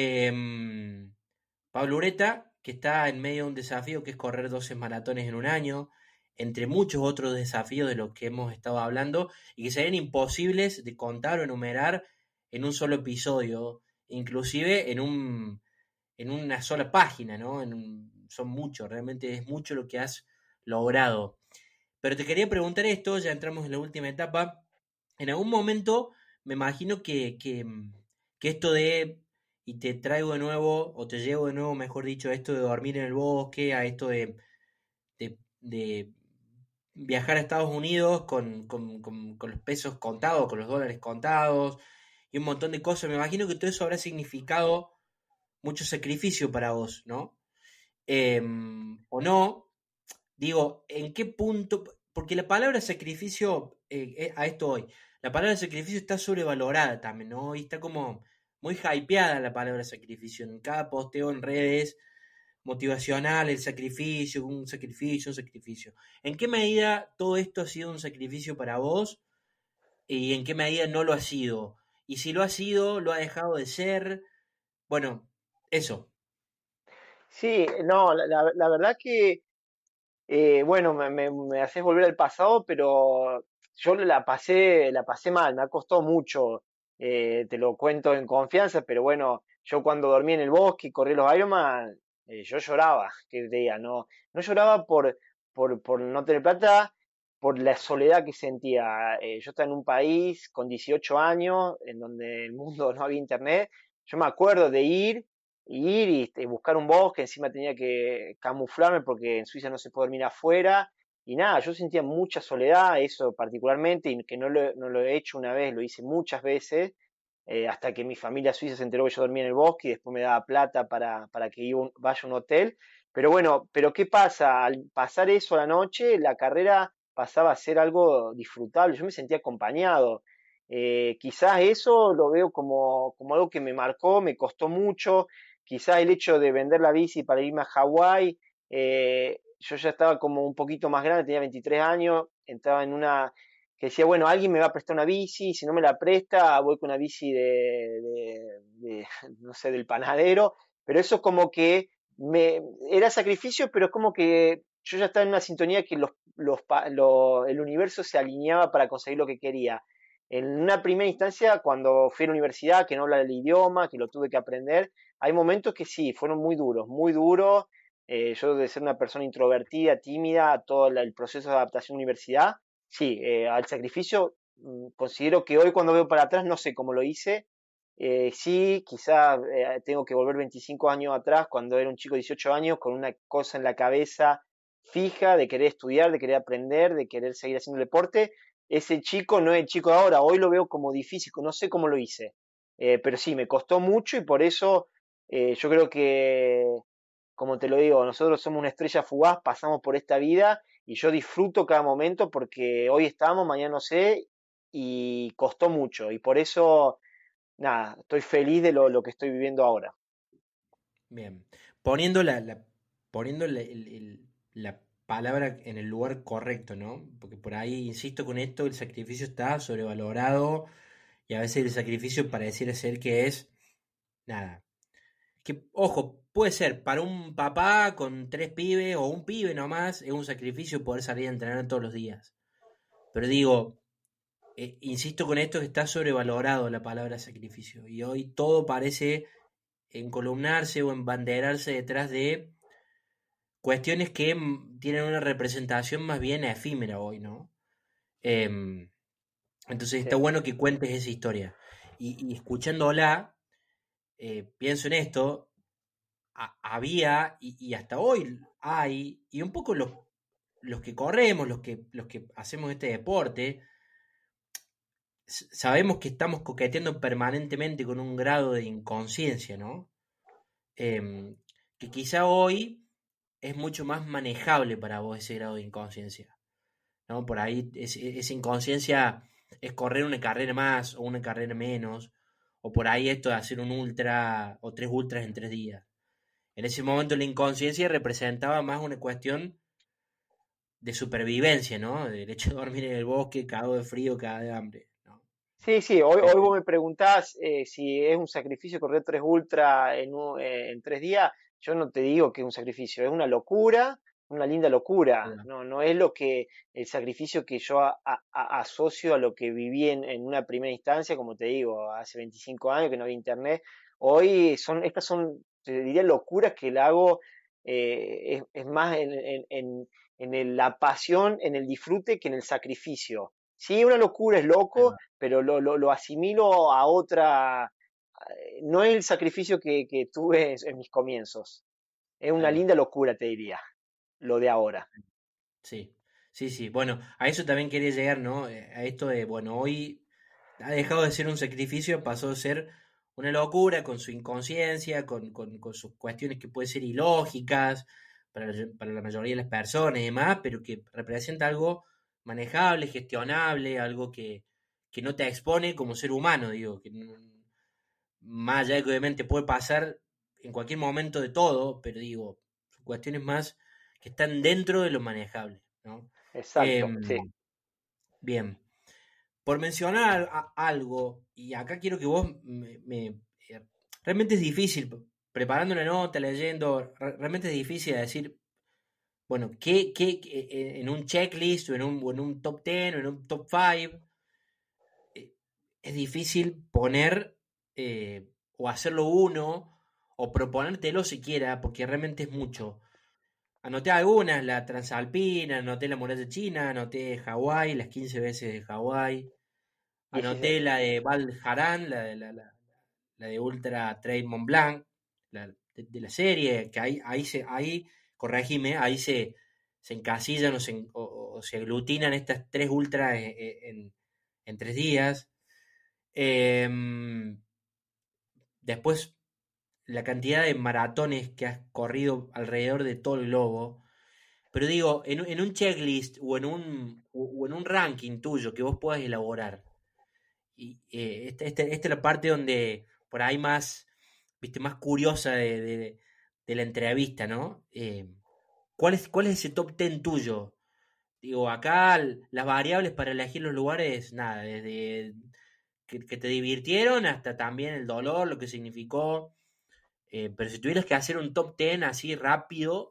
Em, Pablo Ureta, que está en medio de un desafío que es correr doce maratones en un año, entre muchos otros desafíos de los que hemos estado hablando y que serían imposibles de contar o enumerar en un solo episodio, inclusive en un en una sola página, ¿no? En un- son muchos, realmente es mucho lo que has logrado. Pero te quería preguntar esto, ya entramos en la última etapa. En algún momento me imagino que, que, mm, que esto de, y te traigo de nuevo, o te llevo de nuevo, mejor dicho, a esto de dormir en el bosque, a esto de, de, de viajar a Estados Unidos con, con, con, con los pesos contados, con los dólares contados, y un montón de cosas. Me imagino que todo eso habrá significado mucho sacrificio para vos, ¿no? Em, o no, digo, ¿en qué punto? Porque la palabra sacrificio, eh, eh, a esto hoy, la palabra sacrificio está sobrevalorada también, ¿no? Y está como muy hypeada la palabra sacrificio. En cada posteo en redes motivacional, el sacrificio, un sacrificio, un sacrificio. ¿En qué medida todo esto ha sido un sacrificio para vos y en qué medida no lo ha sido? Y si lo ha sido, lo ha dejado de ser. Bueno, eso. Sí, no, la, la- la verdad que, eh, bueno, me, me, me haces volver al pasado, pero yo la pasé, la pasé mal, me ha costado mucho, eh, te lo cuento en confianza, pero bueno, yo cuando dormí en el bosque y corrí los Ironman, eh, yo lloraba, que te diga, no, no lloraba por, por, por no tener plata, por la soledad que sentía. Eh, yo estaba en un país con dieciocho años, en donde el mundo no había internet, yo me acuerdo de ir ir y, este, buscar un bosque, encima tenía que camuflarme porque en Suiza no se puede dormir afuera. Y nada, yo sentía mucha soledad, eso particularmente, y que no lo, no lo he hecho una vez, lo hice muchas veces, eh, hasta que mi familia suiza se enteró que yo dormía en el bosque y después me daba plata para, para que iba un- vaya a un hotel. Pero bueno, pero ¿qué pasa? Al pasar eso a la noche, la carrera pasaba a ser algo disfrutable, yo me sentía acompañado. Eh, quizás eso lo veo como, como algo que me marcó, me costó mucho. Quizás el hecho de vender la bici para irme a Hawái, eh, yo ya estaba como un poquito más grande, tenía veintitrés años, entraba en una que decía, bueno, alguien me va a prestar una bici, si no me la presta, voy con una bici de, de- de, no sé, del panadero, pero eso como que me, era sacrificio, pero es como que yo ya estaba en una sintonía que los, los, pa- lo- el universo se alineaba para conseguir lo que quería. En una primera instancia, cuando fui a la universidad, que no hablaba el idioma, que lo tuve que aprender, hay momentos que sí, fueron muy duros, muy duros. Eh, yo de ser una persona introvertida, tímida, todo la- el proceso de adaptación a la universidad, sí, eh, al sacrificio, mm, considero que hoy cuando veo para atrás no sé cómo lo hice. Eh, sí, quizá eh, tengo que volver veinticinco años atrás, cuando era un chico de dieciocho años, con una cosa en la cabeza fija de querer estudiar, de querer aprender, de querer seguir haciendo deporte. Ese chico no es el chico de ahora, hoy lo veo como difícil, no sé cómo lo hice. Eh, pero sí, me costó mucho y por eso eh, yo creo que, como te lo digo, nosotros somos una estrella fugaz, pasamos por esta vida y yo disfruto cada momento porque hoy estamos, mañana no sé, y costó mucho. Y por eso, nada, estoy feliz de lo, lo que estoy viviendo ahora. Bien. Poniendo la, la- poniendo la, el- el- la palabra en el lugar correcto, ¿no? Porque por ahí, insisto con esto, el sacrificio está sobrevalorado Y a veces el sacrificio pareciera ser que es nada. Que, ojo, puede ser para un papá con tres pibes o un pibe nomás, es un sacrificio poder salir a entrenar todos los días. Pero digo, eh, insisto con esto que está sobrevalorado la palabra sacrificio. Y hoy todo parece encolumnarse o embanderarse detrás de cuestiones que mm, tienen una representación más bien efímera hoy, ¿no? Em, entonces está Sí. bueno que cuentes esa historia. Y, y escuchándola, eh, pienso en esto, a- había y, y hasta hoy hay, y un poco los, los que corremos, los que, los que hacemos este deporte, s- sabemos que estamos coqueteando permanentemente con un grado de inconsciencia, ¿no? Em, que quizá hoy es mucho más manejable para vos ese grado de inconsciencia, ¿no? Por ahí es- esa inconsciencia es correr una carrera más o una carrera menos, o por ahí esto de hacer un ultra o tres ultras en tres días. En ese momento la inconsciencia representaba más una cuestión de supervivencia, ¿no? Del hecho de dormir en el bosque, cagado de frío, cagado de hambre, ¿no? Sí, sí, hoy, hoy Pero, vos me preguntás eh, si es un sacrificio correr tres ultra en, un- eh, en tres días. Yo no te digo que es un sacrificio, es una locura, una linda locura. No, no es lo que el sacrificio que yo a- a- a- asocio a lo que viví en, en una primera instancia, como te digo, hace veinticinco años que no había internet. Hoy son, estas son, te diría, locuras que la hago, eh, es, es más en, en- en- en el- la pasión, en el disfrute que en el sacrificio. Sí, una locura, es loco, pero lo, lo, lo asimilo a otra, eh, no es el sacrificio que, que tuve en, en mis comienzos. Es ahí una va. linda locura, te diría, lo de ahora. Sí, sí, sí. Bueno, a eso también quería llegar, ¿no? Eh, A esto de, bueno, hoy ha dejado de ser un sacrificio, pasó a ser una locura con su inconsciencia, con, con, con sus cuestiones que pueden ser ilógicas para la, para la mayoría de las personas y demás, pero que representa algo manejable, gestionable, algo que, que no te expone como ser humano, digo, que no- más allá de que obviamente puede pasar en cualquier momento de todo, pero digo, son cuestiones más que están dentro de lo manejable, ¿no? Exacto, sí. Em, bien, por mencionar a- algo, y acá quiero que vos me, me- eh, realmente es difícil, preparando una nota, leyendo, re- realmente es difícil decir, bueno, ¿qué, qué, qué, eh, en un checklist o en un, o en un top diez o en un top cinco, eh, es difícil poner eh, o hacerlo uno o proponértelo siquiera, porque realmente es mucho. Anoté algunas, la Transalpina, anoté la muralla china, anoté Hawái, las quince veces de Hawái, anoté dieciséis. la de Val Tha'ran, la de, la, la- la de Ultra Trail Mont Blanc, la, de, de la serie, que ahí, ahí, se, ahí corregime, ahí se, se encasillan o se, en- o- o se aglutinan estas tres ultras en, en- en tres días. Em, después, la cantidad de maratones que has corrido alrededor de todo el globo. Pero digo, en, un- en un checklist o en un, o, o en un ranking tuyo que vos puedas elaborar. Y eh, esta, esta- esta es la parte donde por ahí más, viste, más curiosa de, de- de la entrevista, ¿no? Eh, ¿cuál es, cuál es ese top ten tuyo? Digo, acá l- las variables para elegir los lugares, nada, desde que, que te divirtieron hasta también el dolor, lo que significó. Eh, pero si tuvieras que hacer un top ten así rápido,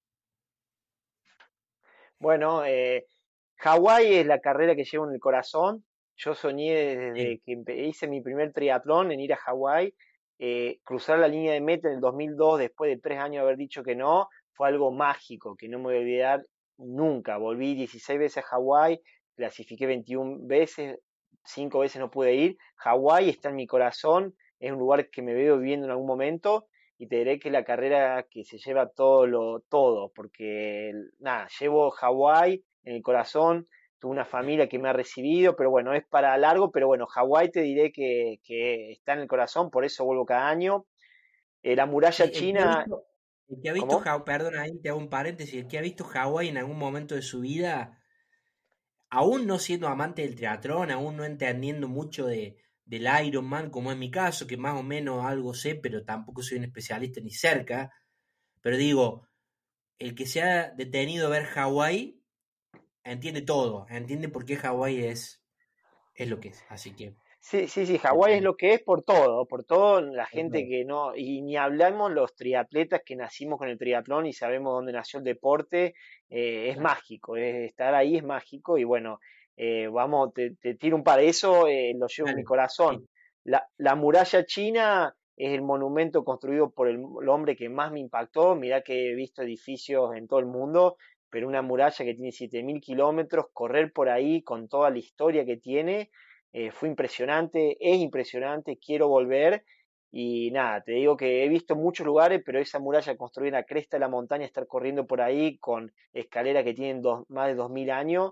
Bueno, eh, Hawái es la carrera que llevo en el corazón. Yo soñé sí, desde que empe- hice mi primer triatlón en ir a Hawái, eh, cruzar la línea de meta en el dos mil dos, después de tres años de haber dicho que no, fue algo mágico que no me voy a olvidar nunca. Volví dieciséis veces a Hawái, clasifiqué veintiuna veces, cinco veces no pude ir. Hawái está en mi corazón, es un lugar que me veo viviendo en algún momento y te diré que es la carrera que se lleva todo lo todo, porque nada, llevo Hawái en el corazón, tuve una familia que me ha recibido, pero bueno, es para largo, pero bueno, Hawái te diré que, que está en el corazón, por eso vuelvo cada año. Eh, la muralla sí, el que ha china, visto, el que ha visto ¿cómo? Hawái, perdón, ahí te hago un paréntesis, el que ha visto Hawái en algún momento de su vida, aún no siendo amante del triatlón, aún no entendiendo mucho de, del Ironman, como en mi caso, que más o menos algo sé, pero tampoco soy un especialista ni cerca, pero digo, el que se ha detenido a ver Hawái, entiende todo, entiende por qué Hawái es, es lo que es, así que... Sí, sí, sí, Hawái es Tremendo. lo que es por todo, por todo, la Por gente todo. que no, y ni hablamos los triatletas que nacimos con el triatlón y sabemos dónde nació el deporte, eh, es Claro. mágico, eh, estar ahí es mágico y bueno, eh, vamos, te, te tiro un par, eso eh, lo llevo en mi Dale. corazón. Sí. La, la muralla china es el monumento construido por el, el hombre que más me impactó, mirá que he visto edificios en todo el mundo, pero una muralla que tiene siete mil kilómetros, correr por ahí con toda la historia que tiene eh, fue impresionante, es impresionante, quiero volver. Y nada, te digo que he visto muchos lugares, pero esa muralla construida en la cresta de la montaña, estar corriendo por ahí con escaleras que tienen dos- más de dos mil años,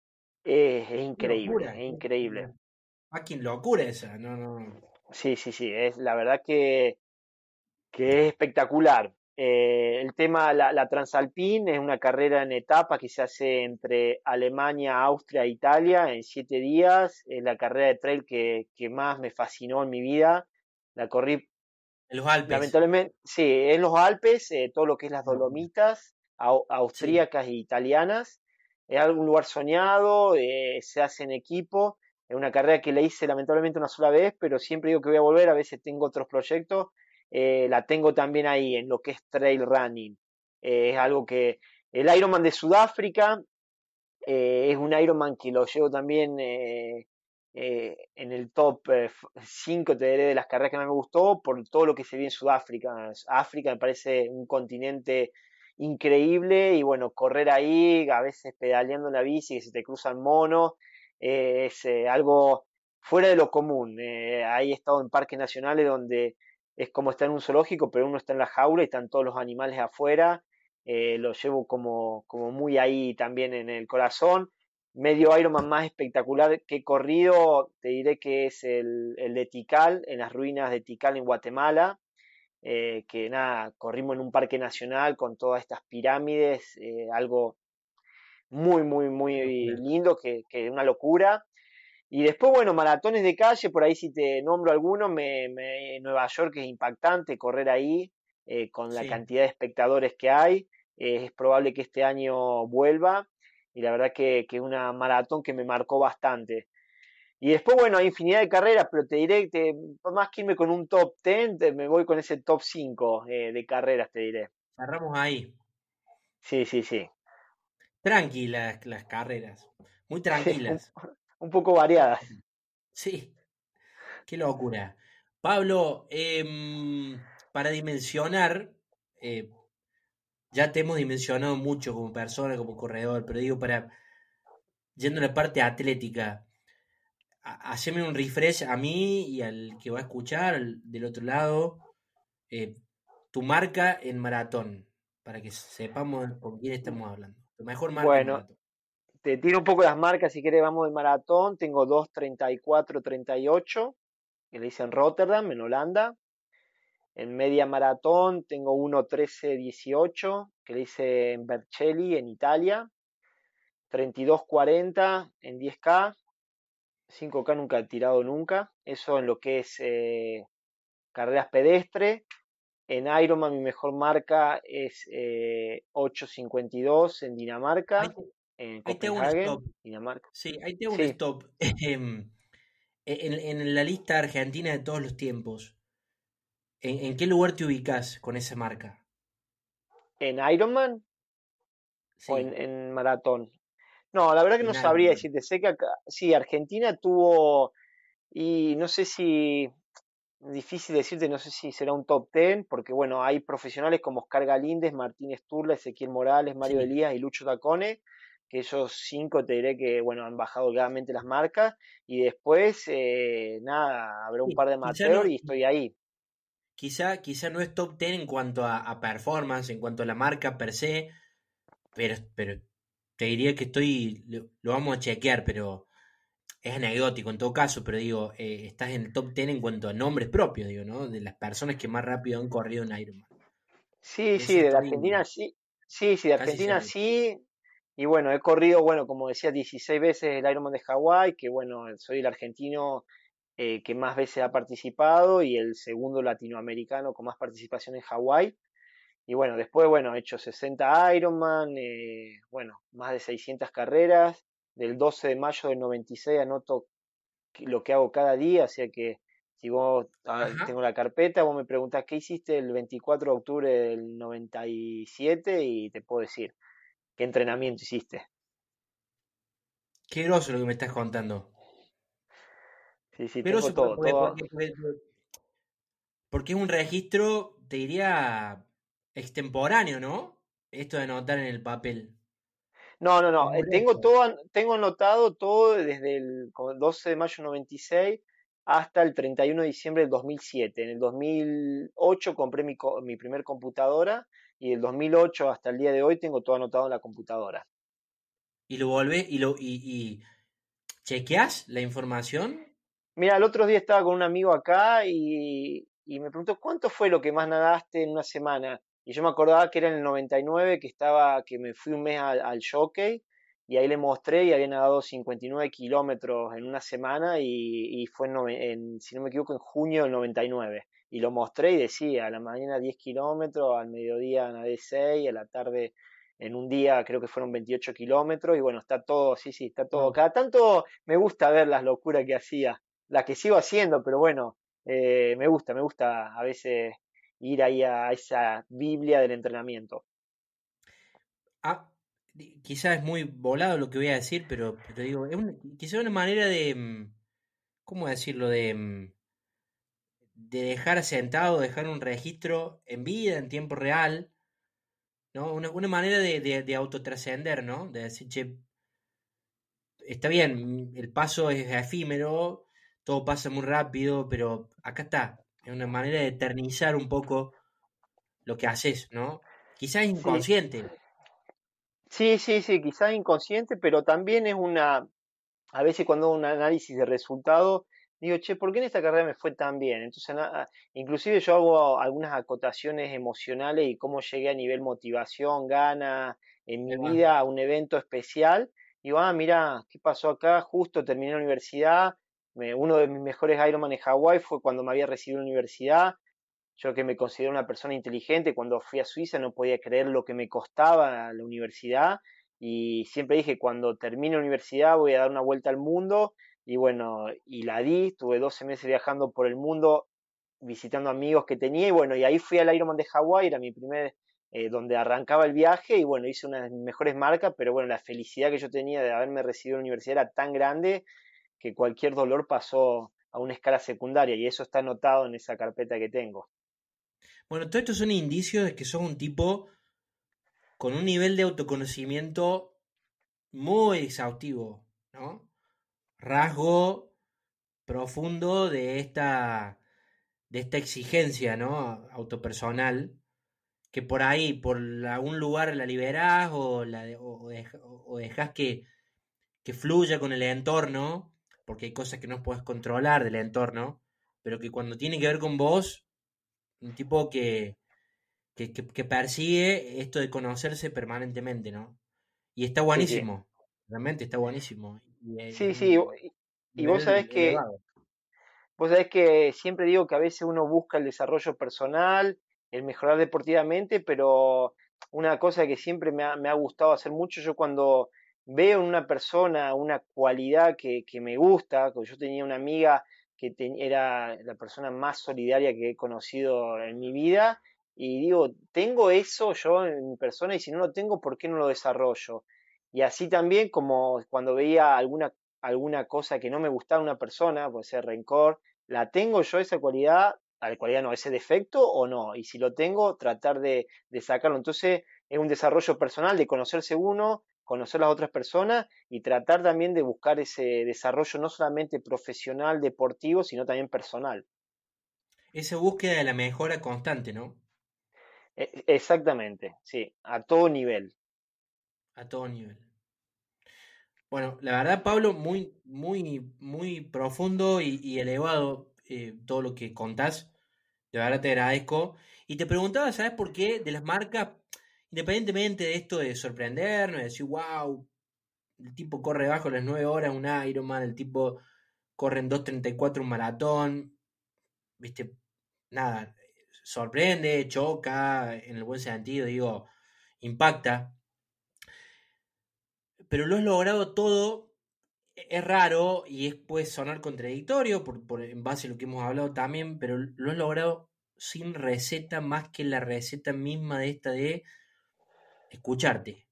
eh, es Qué increíble, locura. es Qué, increíble. qué fucking locura esa. No, no. Sí, sí, sí, es la verdad que, que es espectacular. Eh, el tema, la, la Transalpine es una carrera en etapa que se hace entre Alemania, Austria e Italia en siete días. Es la carrera de trail que, que más me fascinó en mi vida. La corrí, En los Alpes. lamentablemente, sí, en los Alpes, eh, todo lo que es las Qué locura. Dolomitas, au- Sí. austríacas e italianas. Es algún lugar soñado, eh, se hace en equipo. Es una carrera que la hice lamentablemente una sola vez, pero siempre digo que voy a volver. A veces tengo otros proyectos. Eh, la tengo también ahí en lo que es trail running. Eh, es algo que el Ironman de Sudáfrica eh, es un Ironman que lo llevo también eh, eh, en el top cinco te diré, de las carreras que más me gustó, por todo lo que se vio en Sudáfrica. África me parece un continente increíble y bueno, correr ahí, a veces pedaleando en la bici, que se te cruzan monos, eh, es eh, algo fuera de lo común. Eh, ahí he estado en parques nacionales donde es como estar en un zoológico, pero uno está en la jaula y están todos los animales afuera, eh, lo llevo como, como muy ahí también en el corazón. Medio Ironman más espectacular que he corrido, te diré que es el, el de Tikal, en las ruinas de Tikal en Guatemala, eh, que nada, corrimos en un parque nacional con todas estas pirámides, eh, algo muy, muy, Qué muy locura. lindo, que, que una locura. Y después, bueno, maratones de calle, por ahí si te nombro alguno, me, me- Nueva York es impactante correr ahí, eh, con la Sí. cantidad de espectadores que hay. Eh, es probable que este año vuelva. Y la verdad que, que una maratón que me marcó bastante. Y después, bueno, hay infinidad de carreras, pero te diré, te, más que irme con un top diez, te- me voy con ese top cinco eh, de carreras, te diré. Cerramos ahí. Sí, sí, sí. Tranquilas las carreras. Muy un, tranquilas. un poco variadas. Sí. Qué locura. Pablo, em, para dimensionar, eh, ya te hemos dimensionado mucho como persona, como corredor, pero digo, para, yendo a la parte atlética, ha- haceme un refresh a mí y al que va a escuchar al- del otro lado, eh, tu marca en maratón, para que sepamos con quién estamos hablando. Tu mejor marca en Bueno, maratón. te tiro un poco las marcas si querés, vamos de maratón. Tengo dos treinta y cuatro treinta y ocho, que le hice en Rotterdam, en Holanda. En media maratón tengo uno trece dieciocho, que le hice en Vercelli, en Italia. treinta y dos cuarenta en diez K. cinco K nunca he tirado nunca. Eso en lo que es eh, carreras pedestre. En Ironman mi mejor marca es eh, ocho cincuenta y dos en Ahí Dinamarca, te, en ahí te hago un stop. Copenhague, Dinamarca. Sí, ahí te hago un Sí, stop. Em, En, en la lista argentina de todos los tiempos, ¿en, en qué lugar te ubicas con esa marca? en Ironman o en, Sí, en maratón. No, la verdad que no en sabría Ironman. decirte. Sé que acá, sí, Argentina tuvo, y no sé si, difícil decirte, no sé si será un top diez, porque bueno, hay profesionales como Oscar Galíndez, Martín Sturla, Ezequiel Morales, Mario Sí. Elías y Lucho Tacone, que ellos cinco te diré que, bueno, han bajado claramente las marcas, y después, eh, nada, habrá un Sí, par de quizá no, amateur y estoy ahí. quizá, quizá no es top diez en cuanto a, a performance, en cuanto a la marca per se, pero, pero te diría que estoy, lo, lo vamos a chequear, pero es anecdótico en todo caso, pero digo, eh, estás en el top diez en cuanto a nombres propios, digo, ¿no? De las personas que más rápido han corrido en Ironman. Sí, De sí, eso de la estoy Argentina sí, sí, sí, de casi Argentina seguro. sí. Y bueno, he corrido, bueno, como decía, dieciséis veces el Ironman de Hawái, que bueno, soy el argentino eh, que más veces ha participado y el segundo latinoamericano con más participación en Hawái. Y bueno, después, bueno, he hecho sesenta Ironman, eh, bueno, más de seiscientas carreras. Del doce de mayo del noventa y seis anoto lo que hago cada día, o sea que si vos ah, Ajá. tengo la carpeta, vos me preguntás qué hiciste el veinticuatro de octubre del noventa y siete y te puedo decir qué entrenamiento hiciste. Qué groso lo que me estás contando. Sí, sí, Qué tengo groso por- todo, porque, todo. porque, porque, porque es un registro, te diría, extemporáneo, ¿no? Esto de anotar en el papel. No, no, Es no. muy eh, Tengo groso. todo, an- tengo anotado todo desde el co- doce de mayo del noventa y seis hasta el treinta y uno de diciembre del dos mil siete. En el dos mil ocho compré mi, co- mi primer computadora y del dos mil ocho hasta el día de hoy tengo todo anotado en la computadora. Y lo volvés y lo y, y chequeás la información. Mira, el otro día estaba con un amigo acá y, y me preguntó, ¿cuánto fue lo que más nadaste en una semana? Y yo me acordaba que era en el noventa y nueve, que estaba, que me fui un mes al, al Jockey y ahí le mostré y había nadado cincuenta y nueve kilómetros en una semana y, y fue, en, nove- en, si no me equivoco, en junio del noventa y nueve. Y lo mostré y decía, a la mañana diez kilómetros, al mediodía nadé seis, a la tarde en un día creo que fueron veintiocho kilómetros y bueno, está todo, sí, sí, está todo. Wow. Cada tanto me gusta ver las locuras que hacía, la que sigo haciendo, pero bueno, eh, me gusta, me gusta a veces ir ahí a esa Biblia del entrenamiento. Ah, di- quizás es muy volado lo que voy a decir, pero, pero digo, es un- quizás una manera de, mm, ¿cómo decirlo? De, mm, de dejar sentado, dejar un registro en vida, en tiempo real, ¿no? Una, una manera de, de, de autotrascender, ¿no? De decir, che, está bien, el paso es efímero, todo pasa muy rápido, pero acá está. Es una manera de eternizar un poco lo que haces, ¿no? Quizás Sí, inconsciente. sí, sí, sí, quizás inconsciente, pero también es una, a veces cuando hago un análisis de resultado, digo, che, ¿por qué en esta carrera me fue tan bien? Entonces, na- inclusive yo hago algunas acotaciones emocionales y cómo llegué a nivel motivación, gana en Ahí mi va. vida a un evento especial. Digo, ah, mira, ¿qué pasó acá? Justo terminé la universidad. Me- uno de mis mejores Ironman en Hawái fue cuando me había recibido en la universidad. Yo que me considero una persona inteligente, cuando fui a Suiza no podía creer lo que me costaba la universidad y siempre dije, cuando termine la universidad voy a dar una vuelta al mundo y bueno, y la di, estuve doce meses viajando por el mundo visitando amigos que tenía y bueno, y ahí fui al Ironman de Hawái, era mi primer, eh, donde arrancaba el viaje y bueno, hice una de mis mejores marcas, pero bueno, la felicidad que yo tenía de haberme recibido en la universidad era tan grande que cualquier dolor pasó a una escala secundaria y eso está anotado en esa carpeta que tengo. Bueno, todo esto son indicios de que sos un tipo con un nivel de autoconocimiento muy exhaustivo, ¿no? Rasgo profundo de esta, de esta exigencia, ¿no? Autopersonal, que por ahí, por algún lugar la liberás o, la, de- o, dej- o dejás que, que fluya con el entorno, porque hay cosas que no puedes controlar del entorno, pero que cuando tiene que ver con vos, un tipo que, que, que, que persigue esto de conocerse permanentemente, ¿no? Y está Sí, sí. buenísimo, realmente está buenísimo. Y, eh, Sí, es sí, un y, y vos sabés nivel que, elevado. vos sabés que siempre digo que a veces uno busca el desarrollo personal, el mejorar deportivamente, pero una cosa que siempre me ha, me ha gustado hacer mucho, yo cuando veo en una persona una cualidad que, que me gusta, que yo tenía una amiga que te- era la persona más solidaria que he conocido en mi vida, y digo, tengo eso yo en mi persona y si no lo tengo, ¿por qué no lo desarrollo? Y así también como cuando veía alguna alguna cosa que no me gustaba de una persona, puede ser rencor, ¿la tengo yo esa cualidad? A la cualidad no, ese defecto o no. Y si lo tengo, tratar de, de sacarlo. Entonces es un desarrollo personal de conocerse uno, conocer las otras personas y tratar también de buscar ese desarrollo no solamente profesional, deportivo, sino también personal. Esa búsqueda de la mejora constante, ¿no? E- exactamente, sí, a todo nivel. A todo nivel. Bueno, la verdad, Pablo, muy, muy, muy profundo y, y elevado eh, todo lo que contás. De verdad te agradezco. Y te preguntaba, ¿sabes por qué? De las marcas, independientemente de esto de sorprendernos, de decir, wow, el tipo corre bajo las nueve horas un Ironman, el tipo corre en dos treinta y cuatro un maratón, ¿viste? Nada, sorprende, choca, en el buen sentido, digo, impacta. Pero lo has logrado todo es raro y es, puede sonar contradictorio por, por- en base a lo que hemos hablado también, pero lo he logrado sin receta más que la receta misma de esta de escucharte.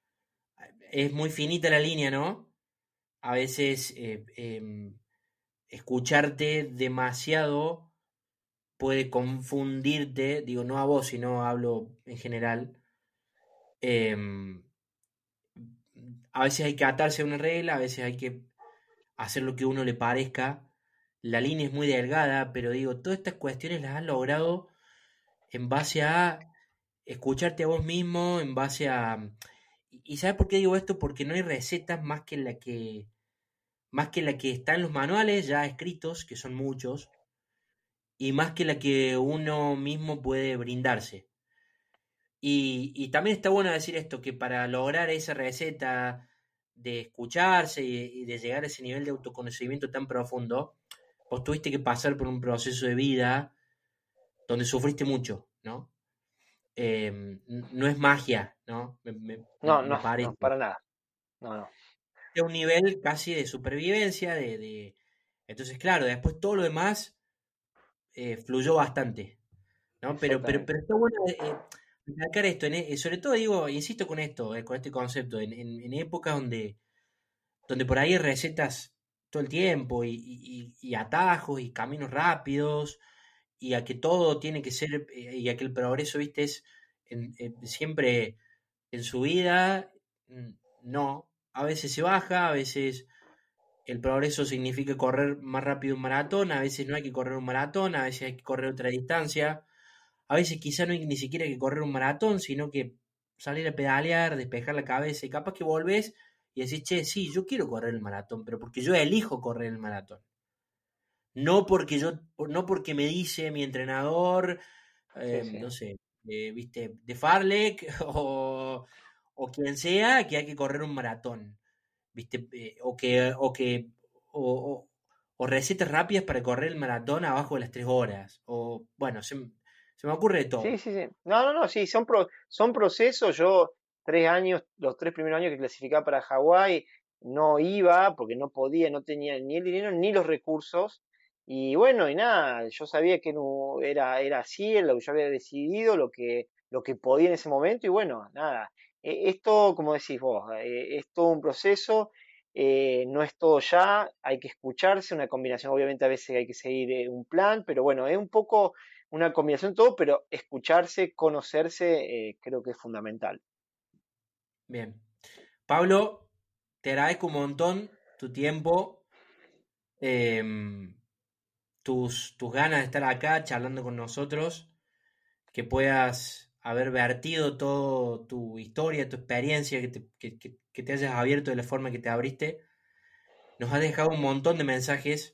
Es muy finita la línea, ¿no? A veces eh, em, escucharte demasiado puede confundirte, digo, no a vos, sino hablo en general. Em, a veces hay que atarse a una regla, a veces hay que hacer lo que a uno le parezca. La línea es muy delgada, pero digo, todas estas cuestiones las has logrado en base a escucharte a vos mismo, en base a... ¿Y sabes por qué digo esto? Porque no hay recetas más que la que, más que la que está en los manuales ya escritos, que son muchos, y más que la que uno mismo puede brindarse. Y, y también está bueno decir esto, que para lograr esa receta de escucharse y, y de llegar a ese nivel de autoconocimiento tan profundo, vos tuviste que pasar por un proceso de vida donde sufriste mucho, ¿no? Eh, no es magia, ¿no? Me, me, No, me no, no, parece. para nada. No, no. Es un nivel casi de supervivencia, de, de... Entonces, claro, después todo lo demás eh, fluyó bastante. ¿No? Pero, pero, Exactamente. pero está bueno eh, eh, recalcar esto, en e- sobre todo digo, insisto con esto, eh, con este concepto, en, en, en épocas donde, donde por ahí hay recetas todo el tiempo y, y- y atajos y caminos rápidos y a que todo tiene que ser, eh, y a que el progreso, viste, es en- en- siempre en su vida, mm, no, a veces se baja, a veces el progreso significa correr más rápido un maratón, a veces no hay que correr un maratón, a veces hay que correr otra distancia. A veces quizá no hay ni siquiera que correr un maratón, sino que salir a pedalear, despejar la cabeza y capaz que volvés y decís, che, sí, yo quiero correr el maratón, pero porque yo elijo correr el maratón. No porque yo, no porque me dice mi entrenador, Sí, eh, sí. no sé, eh, viste, de Farlek o, o quien sea, que hay que correr un maratón. ¿Viste? Eh, o que, o que, o, o- o recetas rápidas para correr el maratón abajo de las tres horas. O, bueno, se, se me ocurre de Sí, todo. sí, sí. No, no, no, sí, son, pro- son procesos. Yo, tres años, los tres primeros años que clasificaba para Hawái, no iba porque no podía, no tenía ni el dinero ni los recursos. Y bueno, y nada, yo sabía que no era, era así, era lo que yo había decidido, lo que, lo que podía en ese momento. Y bueno, nada, e- esto, como decís vos, eh, es todo un proceso, eh, no es todo ya, hay que escucharse, una combinación, obviamente a veces hay que seguir eh, un plan, pero bueno, es un poco una combinación de todo, pero escucharse, conocerse, eh, creo que es fundamental. Bien. Pablo, te agradezco un montón tu tiempo, em, tus, tus ganas de estar acá charlando con nosotros, que puedas haber vertido toda tu historia, tu experiencia, que te, que, que- que te hayas abierto de la forma que te abriste. Nos has dejado un montón de mensajes.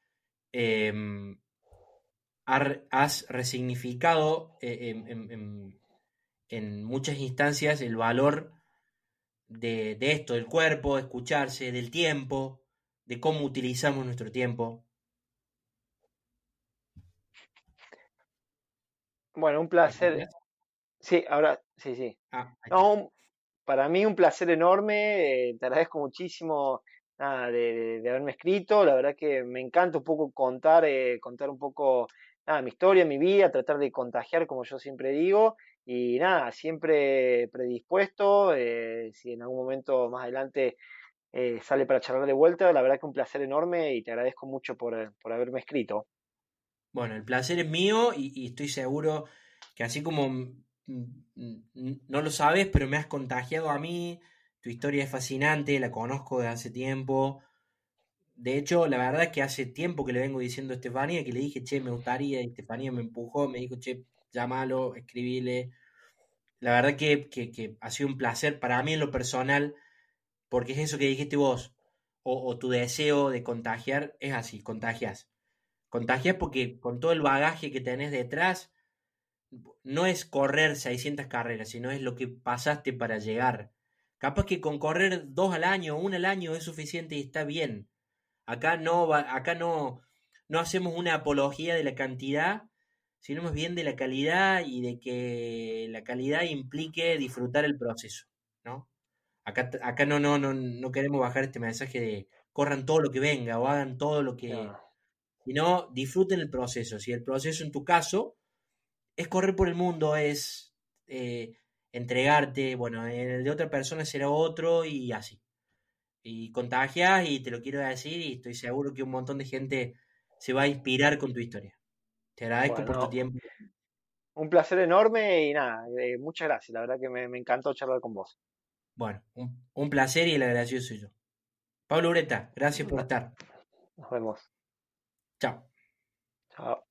em, har- has resignificado eh, en, en- en- en muchas instancias el valor de, de esto, del cuerpo, de escucharse, del tiempo, de cómo utilizamos nuestro tiempo. Bueno, un ¿Me placer. escuchás? Sí, ahora, sí, sí. Ah, ahí está. No, un- para mí un placer enorme. Eh, te agradezco muchísimo nada, de, de- de haberme escrito. La verdad que me encanta un poco contar, eh, contar un poco nada, mi historia, mi vida, tratar de contagiar, como yo siempre digo. Y nada, siempre predispuesto. Eh, si en algún momento más adelante eh, sale para charlar de vuelta, la verdad que un placer enorme y te agradezco mucho por, por haberme escrito. Bueno, el placer es mío y, y estoy seguro que así como mm, mm, no lo sabes, pero me has contagiado a mí, tu historia es fascinante, la conozco de hace tiempo. De hecho, la verdad es que hace tiempo que le vengo diciendo a Estefanía, que le dije, che, me gustaría, y Estefanía me empujó, me dijo, che, llámalo, escribile. La verdad que, que, que ha sido un placer para mí en lo personal, porque es eso que dijiste vos, o, o tu deseo de contagiar, es así, contagias. Contagias porque con todo el bagaje que tenés detrás, no es correr seiscientas carreras, sino es lo que pasaste para llegar. Capaz que con correr dos al año, una al año es suficiente y está bien. Acá no va, acá no, no hacemos una apología de la cantidad, sino más bien de la calidad y de que la calidad implique disfrutar el proceso, ¿no? Acá, acá no, no, no, no queremos bajar este mensaje de corran todo lo que venga o hagan todo lo que... No. Sino, disfruten el proceso. Si el proceso en tu caso es correr por el mundo, es eh, entregarte, bueno, en el de otra persona será otro y así. Y contagias y te lo quiero decir y estoy seguro que un montón de gente se va a inspirar con tu historia. Te agradezco por tu Bueno, tiempo. un placer enorme y nada, eh, muchas gracias. La verdad que me, me encantó charlar con vos. Bueno, un, un placer y el agradecido soy yo. Pablo Ureta, gracias por No, estar. nos vemos. Chao. Chao.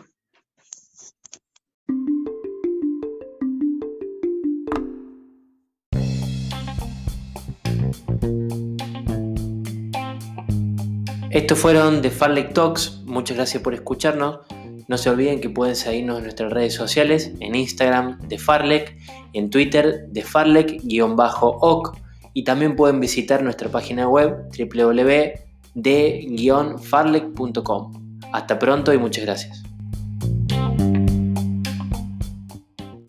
Estos fueron The Farlek Talks. Muchas gracias por escucharnos. No se olviden que pueden seguirnos en nuestras redes sociales, en Instagram de Farlek, en Twitter de Farlek-oc, y también pueden visitar nuestra página web w w w punto de farlek punto com. Hasta pronto y muchas gracias.